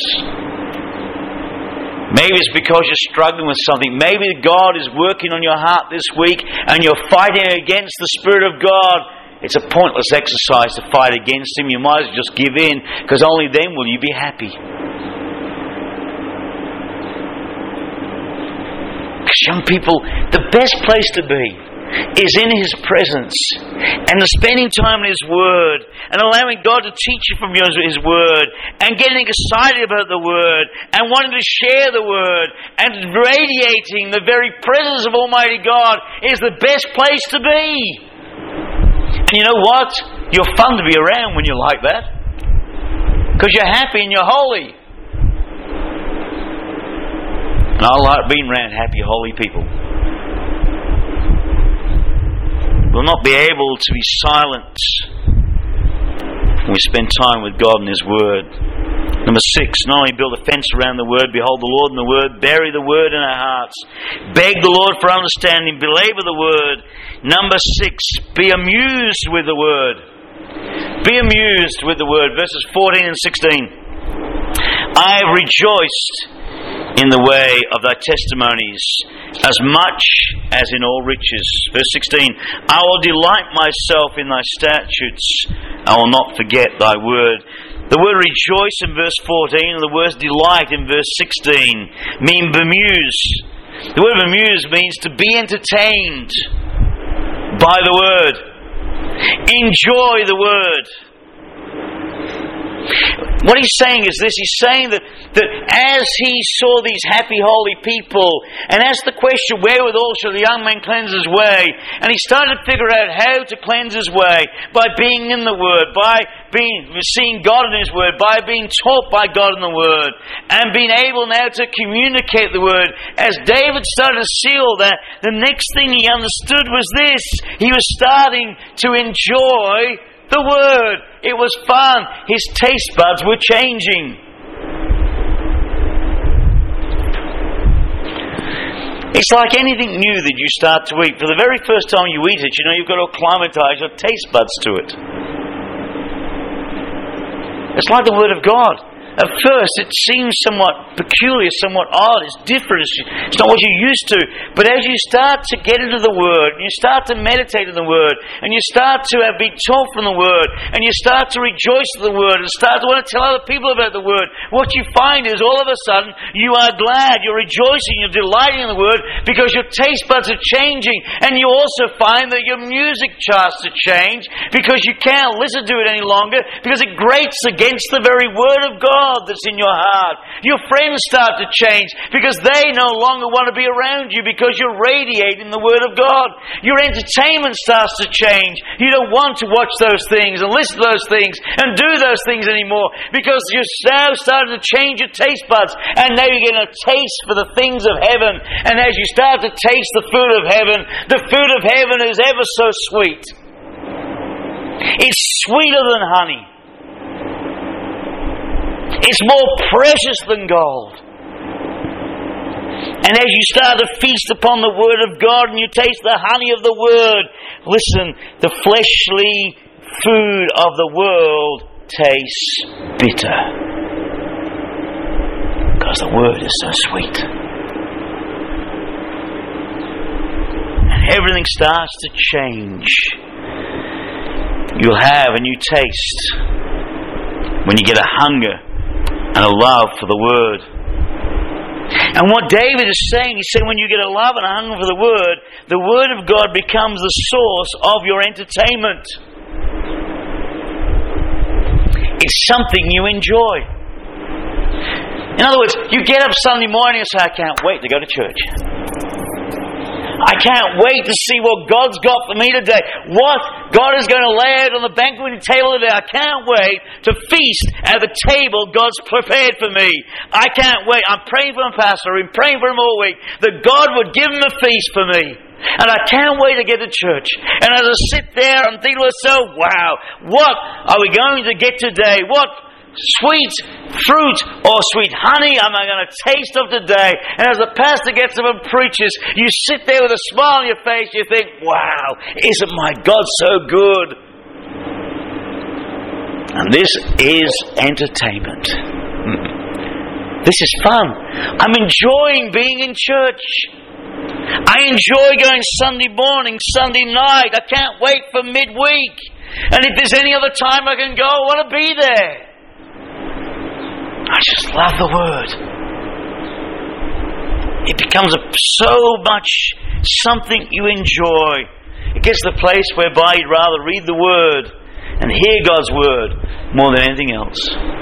Maybe it's because you're struggling with something. Maybe God is working on your heart this week and you're fighting against the Spirit of God. It's a pointless exercise to fight against Him. You might as well just give in, because only then will you be happy. Because young people, the best place to be is in His presence, and spending time in His Word, and allowing God to teach you from His Word, and getting excited about the Word, and wanting to share the Word, and radiating the very presence of Almighty God is the best place to be. And you know what? You're fun to be around when you're like that. Because you're happy and you're holy. And I like being around happy, holy people. We'll not be able to be silent when we spend time with God and His Word. Number six, not only build a fence around the Word, behold the Lord in the Word, bury the Word in our hearts. Beg the Lord for understanding, belabor the Word. Number six, be amused with the Word. Be amused with the Word. Verses fourteen and sixteen. I have rejoiced in the way of thy testimonies, as much as in all riches. Verse sixteen. I will delight myself in thy statutes. I will not forget thy word. The word rejoice in verse fourteen and the word delight in verse sixteen mean bemuse. The word bemuse means to be entertained by the word. Enjoy the word. What he's saying is this. He's saying that, that as he saw these happy, holy people, and asked the question, wherewithal shall the young man cleanse his way? And he started to figure out how to cleanse his way by being in the Word, by being seeing God in His Word, by being taught by God in the Word, and being able now to communicate the Word. As David started to see all that, the next thing he understood was this. He was starting to enjoy the Word. It was fun. His taste buds were changing. It's like anything new that you start to eat. For the very first time you eat it, you know, you've got to acclimatise your taste buds to it. It's like the Word of God. At first, it seems somewhat peculiar, somewhat odd. It's different. It's not what you're used to. But as you start to get into the Word, and you start to meditate on the Word, and you start to have been taught from the Word, and you start to rejoice in the Word, and start to want to tell other people about the Word, what you find is all of a sudden you are glad, you're rejoicing, you're delighting in the Word, because your taste buds are changing. And you also find that your music starts to change, because you can't listen to it any longer, because it grates against the very Word of God that's in your heart. Your friends start to change because they no longer want to be around you because you're radiating the Word of God. Your entertainment starts to change. You don't want to watch those things and listen to those things and do those things anymore because you're now starting to change your taste buds, and now you're getting a taste for the things of heaven. And as you start to taste the food of heaven, the food of heaven is ever so sweet. It's sweeter than honey. It's more precious than gold. And as you start to feast upon the Word of God and you taste the honey of the Word, listen, the fleshly food of the world tastes bitter. Because the Word is so sweet. And everything starts to change. You'll have a new taste when you get a hunger and a love for the Word. And what David is saying, he's saying when you get a love and a hunger for the Word, the Word of God becomes the source of your entertainment. It's something you enjoy. In other words, you get up Sunday morning and say, I can't wait to go to church. I can't wait to see what God's got for me today. What God is going to lay out on the banqueting table today. I can't wait to feast at the table God's prepared for me. I can't wait. I'm praying for my pastor. I've been praying for him all week that God would give him a feast for me. And I can't wait to get to church. And as I sit there, I'm thinking to myself, wow, what are we going to get today? What sweet fruit or sweet honey am I going to taste of today? And as the pastor gets up and preaches, you sit there with a smile on your face. You think, wow, isn't my God so good? And this is entertainment. This is fun. I'm enjoying being in church. I enjoy going Sunday morning, Sunday night. I can't wait for midweek. And if there's any other time I can go, I want to be there. I just love the Word. It becomes a, so much something you enjoy. It gets to the place whereby you'd rather read the Word and hear God's Word more than anything else.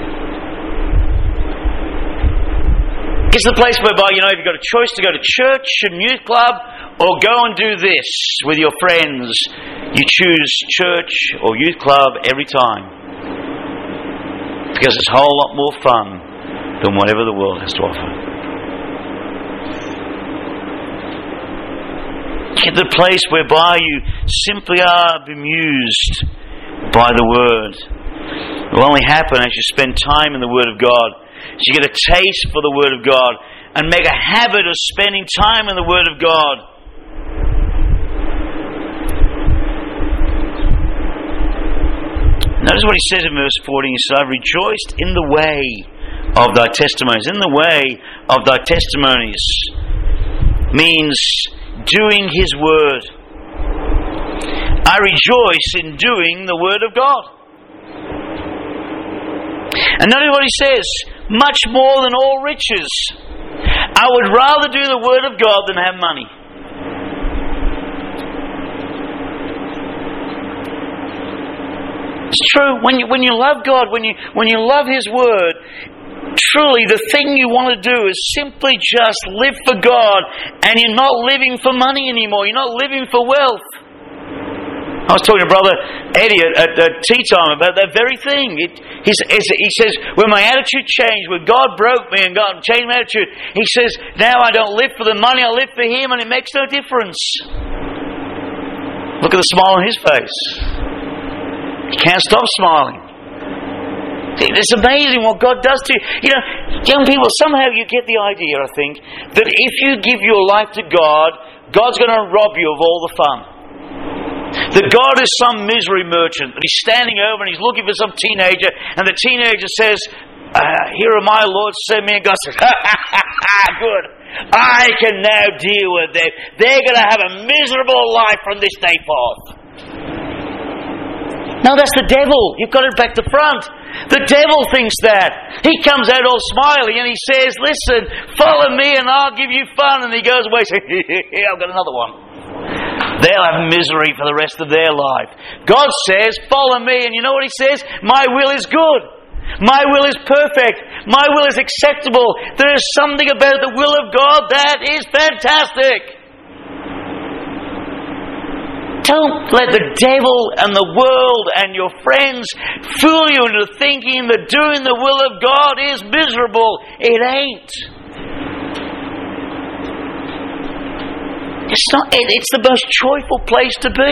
It gets to the place whereby, you know, if you've got a choice to go to church and youth club or go and do this with your friends, you choose church or youth club every time. Because it's a whole lot more fun than whatever the world has to offer. Get to the place whereby you simply are bemused by the Word. It will only happen as you spend time in the Word of God. So you get a taste for the Word of God and make a habit of spending time in the Word of God. Notice what he says in verse fourteen. He says, I rejoiced in the way of thy testimonies. In the way of thy testimonies means doing his word. I rejoice in doing the word of God. And notice what he says, much more than all riches. I would rather do the word of God than have money. It's true. When you, when you love God, when you, when you love His Word, truly the thing you want to do is simply just live for God, and you're not living for money anymore. You're not living for wealth. I was talking to Brother Eddie at, at, at tea time about that very thing. It, he, he says, when my attitude changed, when God broke me and God changed my attitude, he says, now I don't live for the money, I live for Him, and it makes no difference. Look at the smile on his face. He can't stop smiling. It's amazing what God does to you. You know, young people, somehow you get the idea, I think, that if you give your life to God, God's going to rob you of all the fun. That God is some misery merchant, that He's standing over and He's looking for some teenager, and the teenager says, uh, here am I, Lord, send me. And God says, ha ha ha ha, good. I can now deal with them. They're going to have a miserable life from this day forth. No, that's the devil. You've got it back to front. The devil thinks that. He comes out all smiley and he says, listen, follow me and I'll give you fun. And he goes away and says, I've got another one. They'll have misery for the rest of their life. God says, follow me. And you know what He says? My will is good. My will is perfect. My will is acceptable. There is something about the will of God that is fantastic. Don't let the devil and the world and your friends fool you into thinking that doing the will of God is miserable. It ain't. It's not. It's the most joyful place to be.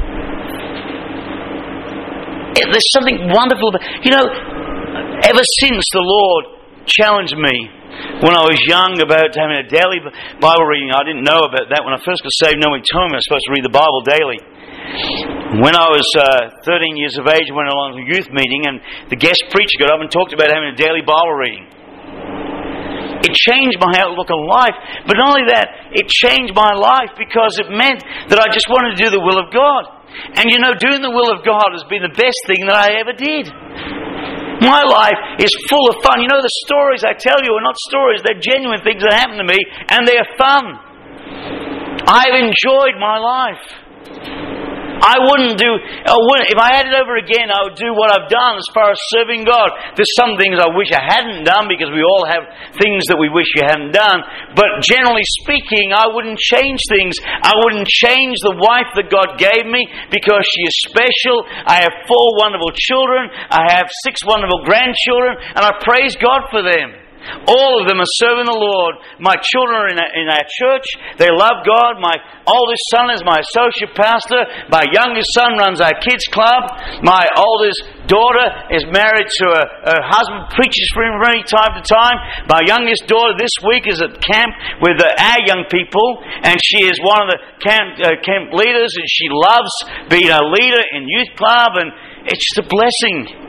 It, there's something wonderful about, you know, ever since the Lord challenged me when I was young about having a daily Bible reading. I didn't know about that. When I first got saved, nobody told me I was supposed to read the Bible daily. When I was uh, thirteen years of age, I went along to a youth meeting and the guest preacher got up and talked about having a daily Bible reading. It changed my outlook on life. But not only that, it changed my life because it meant that I just wanted to do the will of God. And you know, doing the will of God has been the best thing that I ever did. My life is full of fun. You know, the stories I tell you are not stories. They're genuine things that happen to me, and they're fun. I've enjoyed my life. I wouldn't do, I wouldn't, if I had it over again, I would do what I've done as far as serving God. There's some things I wish I hadn't done because we all have things that we wish we hadn't done. But generally speaking, I wouldn't change things. I wouldn't change the wife that God gave me because she is special. I have four wonderful children. I have six wonderful grandchildren, and I praise God for them. All of them are serving the Lord. My children are in our, in our church. They love God. My oldest son is my associate pastor. My youngest son runs our kids club. My oldest daughter is married to a, her husband, preaches for him from time to time. My youngest daughter this week is at camp with uh, our young people, and she is one of the camp, uh, camp leaders, and she loves being a leader in youth club, and it's just a blessing.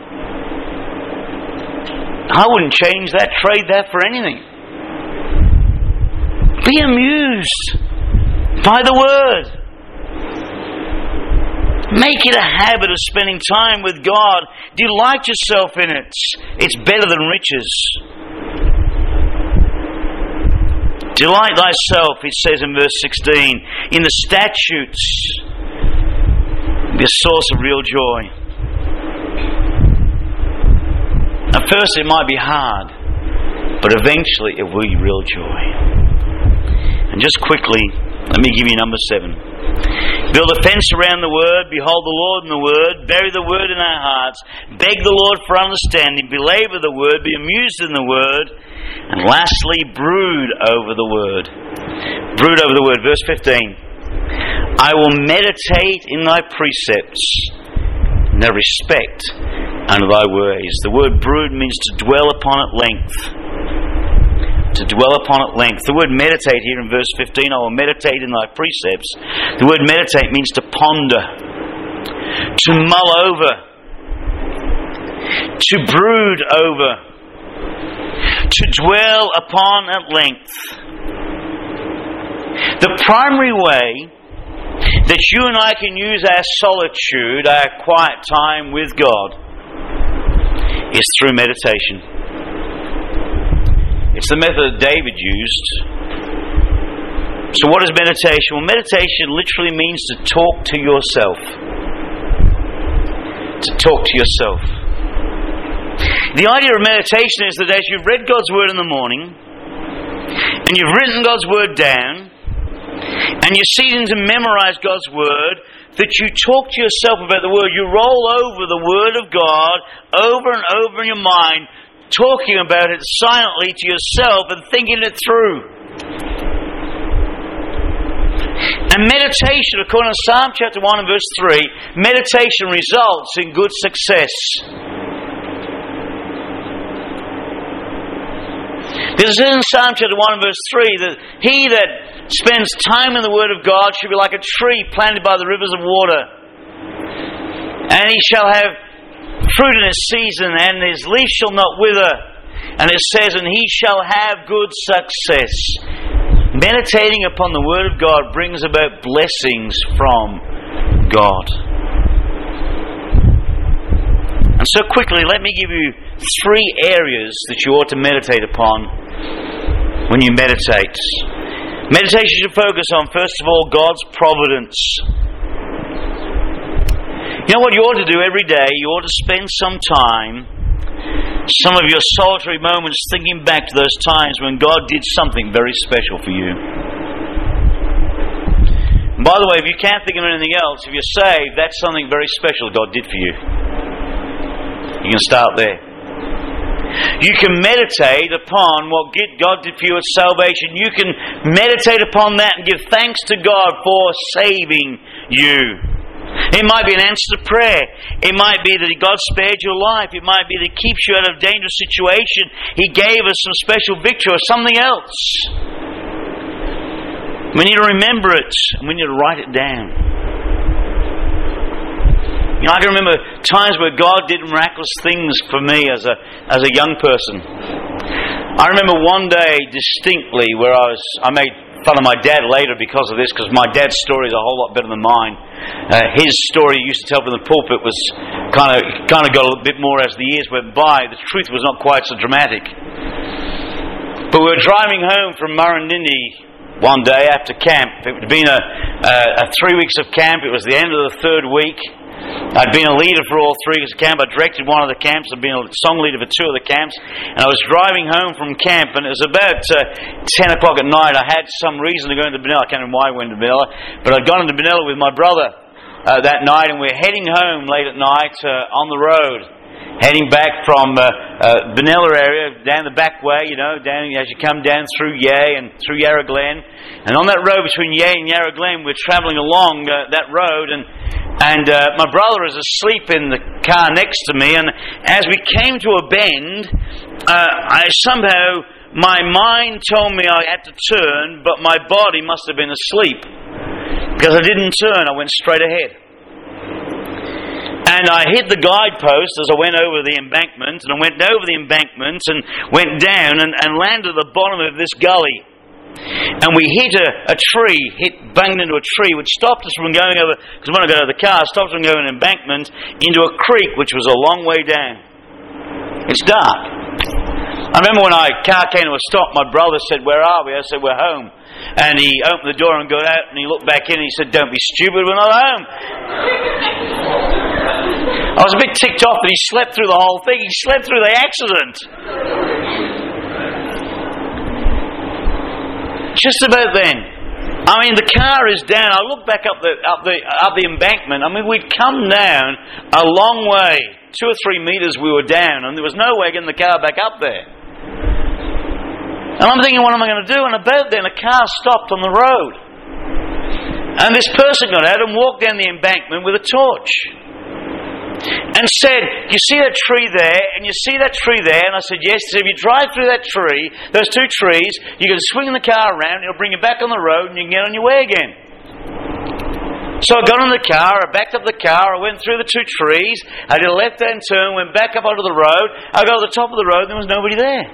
I wouldn't change that, trade that for anything. Be amused by the Word. Make it a habit of spending time with God. Delight yourself in it. It's better than riches. Delight thyself, it says in verse sixteen, in the statutes. Be a source of real joy. At first it might be hard, but eventually it will be real joy. And just quickly, let me give you number seven. Build a fence around the Word, behold the Lord in the Word, bury the Word in our hearts, beg the Lord for understanding, belabor the Word, be amused in the Word, and lastly, brood over the Word. Brood over the Word. Verse fifteen. I will meditate in thy precepts, in their respect under thy ways. The word brood means to dwell upon at length. To dwell upon at length. The word meditate here in verse fifteen, I will meditate in thy precepts. The word meditate means to ponder, to mull over, to brood over, to dwell upon at length. The primary way that you and I can use our solitude, our quiet time with God, is through meditation. It's the method that David used. So what is meditation? Well, meditation literally means to talk to yourself. to talk to yourself. The idea of meditation is that as you've read God's Word in the morning, and you've written God's Word down, and you're seeking to memorize God's Word, that you talk to yourself about the Word. You roll over the Word of God over and over in your mind, talking about it silently to yourself and thinking it through. And meditation, according to Psalm chapter one and verse three, meditation results in good success. This is in Psalm chapter one and verse three that he that spends time in the Word of God should be like a tree planted by the rivers of water. And he shall have fruit in his season, and his leaf shall not wither. And it says, and he shall have good success. Meditating upon the Word of God brings about blessings from God. And so quickly, let me give you three areas that you ought to meditate upon when you meditate. Meditation should focus on, first of all, God's providence. You know what you ought to do every day? You ought to spend some time, some of your solitary moments, thinking back to those times when God did something very special for you. And by the way, if you can't think of anything else, if you're saved, that's something very special God did for you. You can start there. You can meditate upon what God did for you at salvation. You can meditate upon that and give thanks to God for saving you. It might be an answer to prayer. It might be that God spared your life. It might be that He keeps you out of a dangerous situation. He gave us some special victory or something else. We need to remember it, and we need to write it down. You know, I can remember times where God did miraculous things for me as a as a young person. I remember one day distinctly where I was I made fun of my dad later because of this, because my dad's story is a whole lot better than mine. Uh, his story he used to tell from the pulpit was kind of kind of got a bit more as the years went by. The truth was not quite so dramatic. But we were driving home from Murrindindi one day after camp. It had been a, a, a three weeks of camp. It was the end of the third week. I'd been a leader for all three weeks of camp. I directed one of the camps. I'd been a song leader for two of the camps. And I was driving home from camp, and it was about uh, ten o'clock at night. I had some reason to go into Benalla. I can't remember why I went to Benalla. But I'd gone into Benalla with my brother uh, that night, and we were heading home late at night uh, on the road. Heading back from uh, uh, Benalla area, down the back way, you know, down as you come down through Yea and through Yarra Glen. And on that road between Yea and Yarra Glen, we're travelling along uh, that road, and And uh, my brother is asleep in the car next to me. And as we came to a bend, uh, I somehow, my mind told me I had to turn, but my body must have been asleep. Because I didn't turn, I went straight ahead. And I hit the guidepost as I went over the embankment, and I went over the embankment and went down and, and landed at the bottom of this gully. And we hit a, a tree, hit, banged into a tree, which stopped us from going over, because when I got out of the car, stopped us from going an embankment into a creek, which was a long way down. It's dark. I remember when our car came to a stop, my brother said, "Where are we?" I said, "We're home." And he opened the door and got out, and he looked back in and he said, "Don't be stupid, we're not home." I was a bit ticked off that he slept through the whole thing. He slept through the accident. Just about then, I mean, the car is down. I look back up the up the up the embankment. I mean, we'd come down a long way, two or three meters. We were down, and there was no way getting the car back up there. And I'm thinking, what am I going to do? And about then, a car stopped on the road, and this person got out and walked down the embankment with a torch. And said, "You see that tree there, and you see that tree there?" And I said, "Yes." So if you drive through that tree, those two trees, you can swing the car around, it'll bring you back on the road, and you can get on your way again. So I got in the car, I backed up the car, I went through the two trees, I did a left-hand turn, went back up onto the road, I got to the top of the road, and there was nobody there.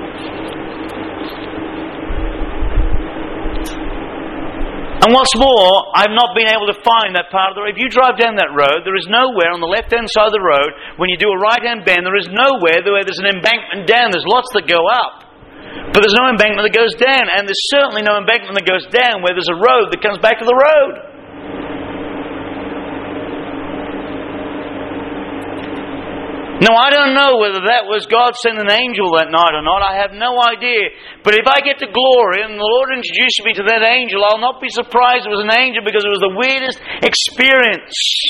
And what's more, I've not been able to find that part of the road. If you drive down that road, there is nowhere on the left-hand side of the road, when you do a right-hand bend, there is nowhere where there's an embankment down. There's lots that go up. But there's no embankment that goes down. And there's certainly no embankment that goes down where there's a road that comes back to the road. Now, I don't know whether that was God sent an angel that night or not. I have no idea. But if I get to glory and the Lord introduces me to that angel, I'll not be surprised it was an angel, because it was the weirdest experience.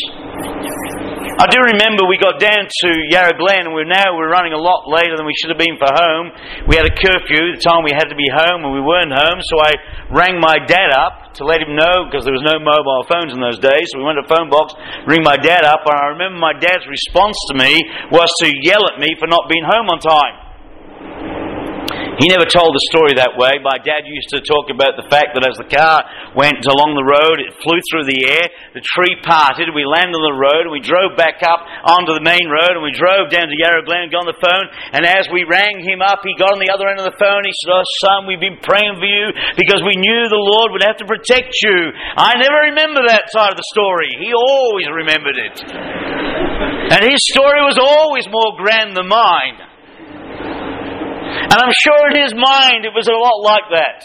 I do remember we got down to Yarra Glen, and we're now we're running a lot later than we should have been for home. We had a curfew, the time we had to be home, and we weren't home, so I rang my dad up to let him know, because there was no mobile phones in those days, so we went to the phone box, ring my dad up, and I remember my dad's response to me was to yell at me for not being home on time. He never told the story that way. My dad used to talk about the fact that as the car went along the road, it flew through the air, the tree parted, we landed on the road, and we drove back up onto the main road, and we drove down to Yarra Glen, got on the phone, and as we rang him up, he got on the other end of the phone, he said, "Oh son, we've been praying for you because we knew the Lord would have to protect you." I never remember that side of the story. He always remembered it. And his story was always more grand than mine. And I'm sure in his mind it was a lot like that.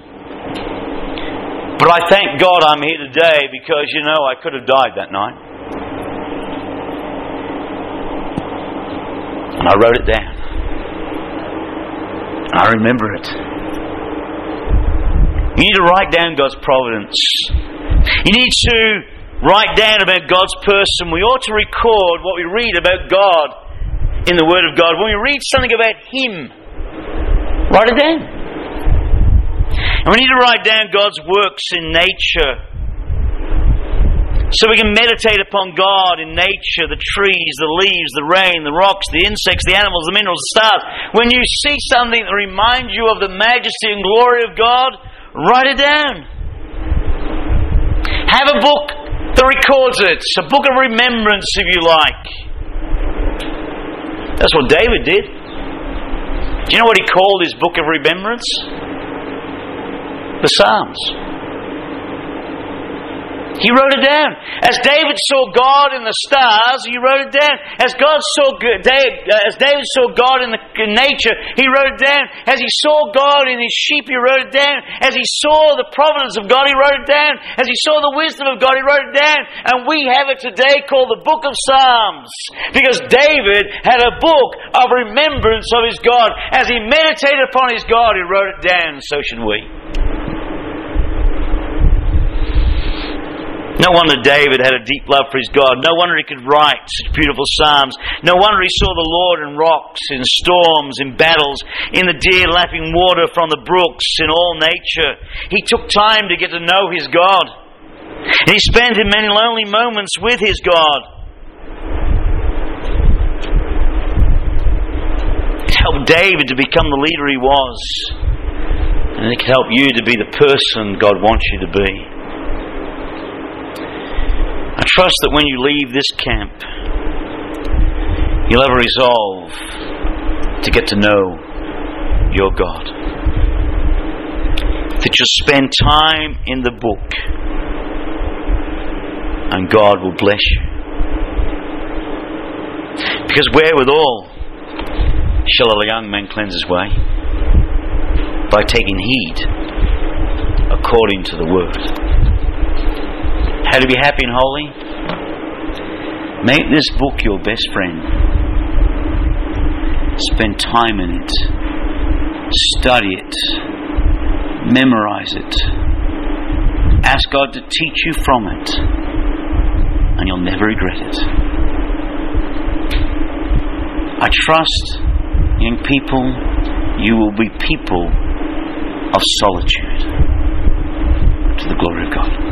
But I thank God I'm here today, because, you know, I could have died that night. And I wrote it down. I remember it. You need to write down God's providence. You need to write down about God's person. We ought to record what we read about God in the Word of God. When we read something about Him, write it down. And we need to write down God's works in nature, so we can meditate upon God in nature, the trees, the leaves, the rain, the rocks, the insects, the animals, the minerals, the stars. When you see something that reminds you of the majesty and glory of God, write it down. Have a book that records it. A book of remembrance, if you like. That's what David did. Do you know what he called his book of remembrance? The Psalms. He wrote it down. As David saw God in the stars, he wrote it down. As God saw, as David saw God in, the, in nature, he wrote it down. As he saw God in his sheep, he wrote it down. As he saw the providence of God, he wrote it down. As he saw the wisdom of God, he wrote it down. And we have it today called the Book of Psalms, because David had a book of remembrance of his God. As he meditated upon his God, he wrote it down. So should we. No wonder David had a deep love for his God. No wonder he could write such beautiful psalms. No wonder he saw the Lord in rocks, in storms, in battles, in the deer lapping water from the brooks, in all nature. He took time to get to know his God. And he spent in many lonely moments with his God. It helped David to become the leader he was. And it can help you to be the person God wants you to be. I trust that when you leave this camp, you'll have a resolve to get to know your God. That you'll spend time in the book, and God will bless you. Because wherewithal shall a young man cleanse his way? By taking heed according to the word. How to be happy and holy? Make this book your best friend. Spend time in it. Study it. Memorize it. Ask God to teach you from it. And you'll never regret it. I trust, young people, you will be people of solitude to the glory of God.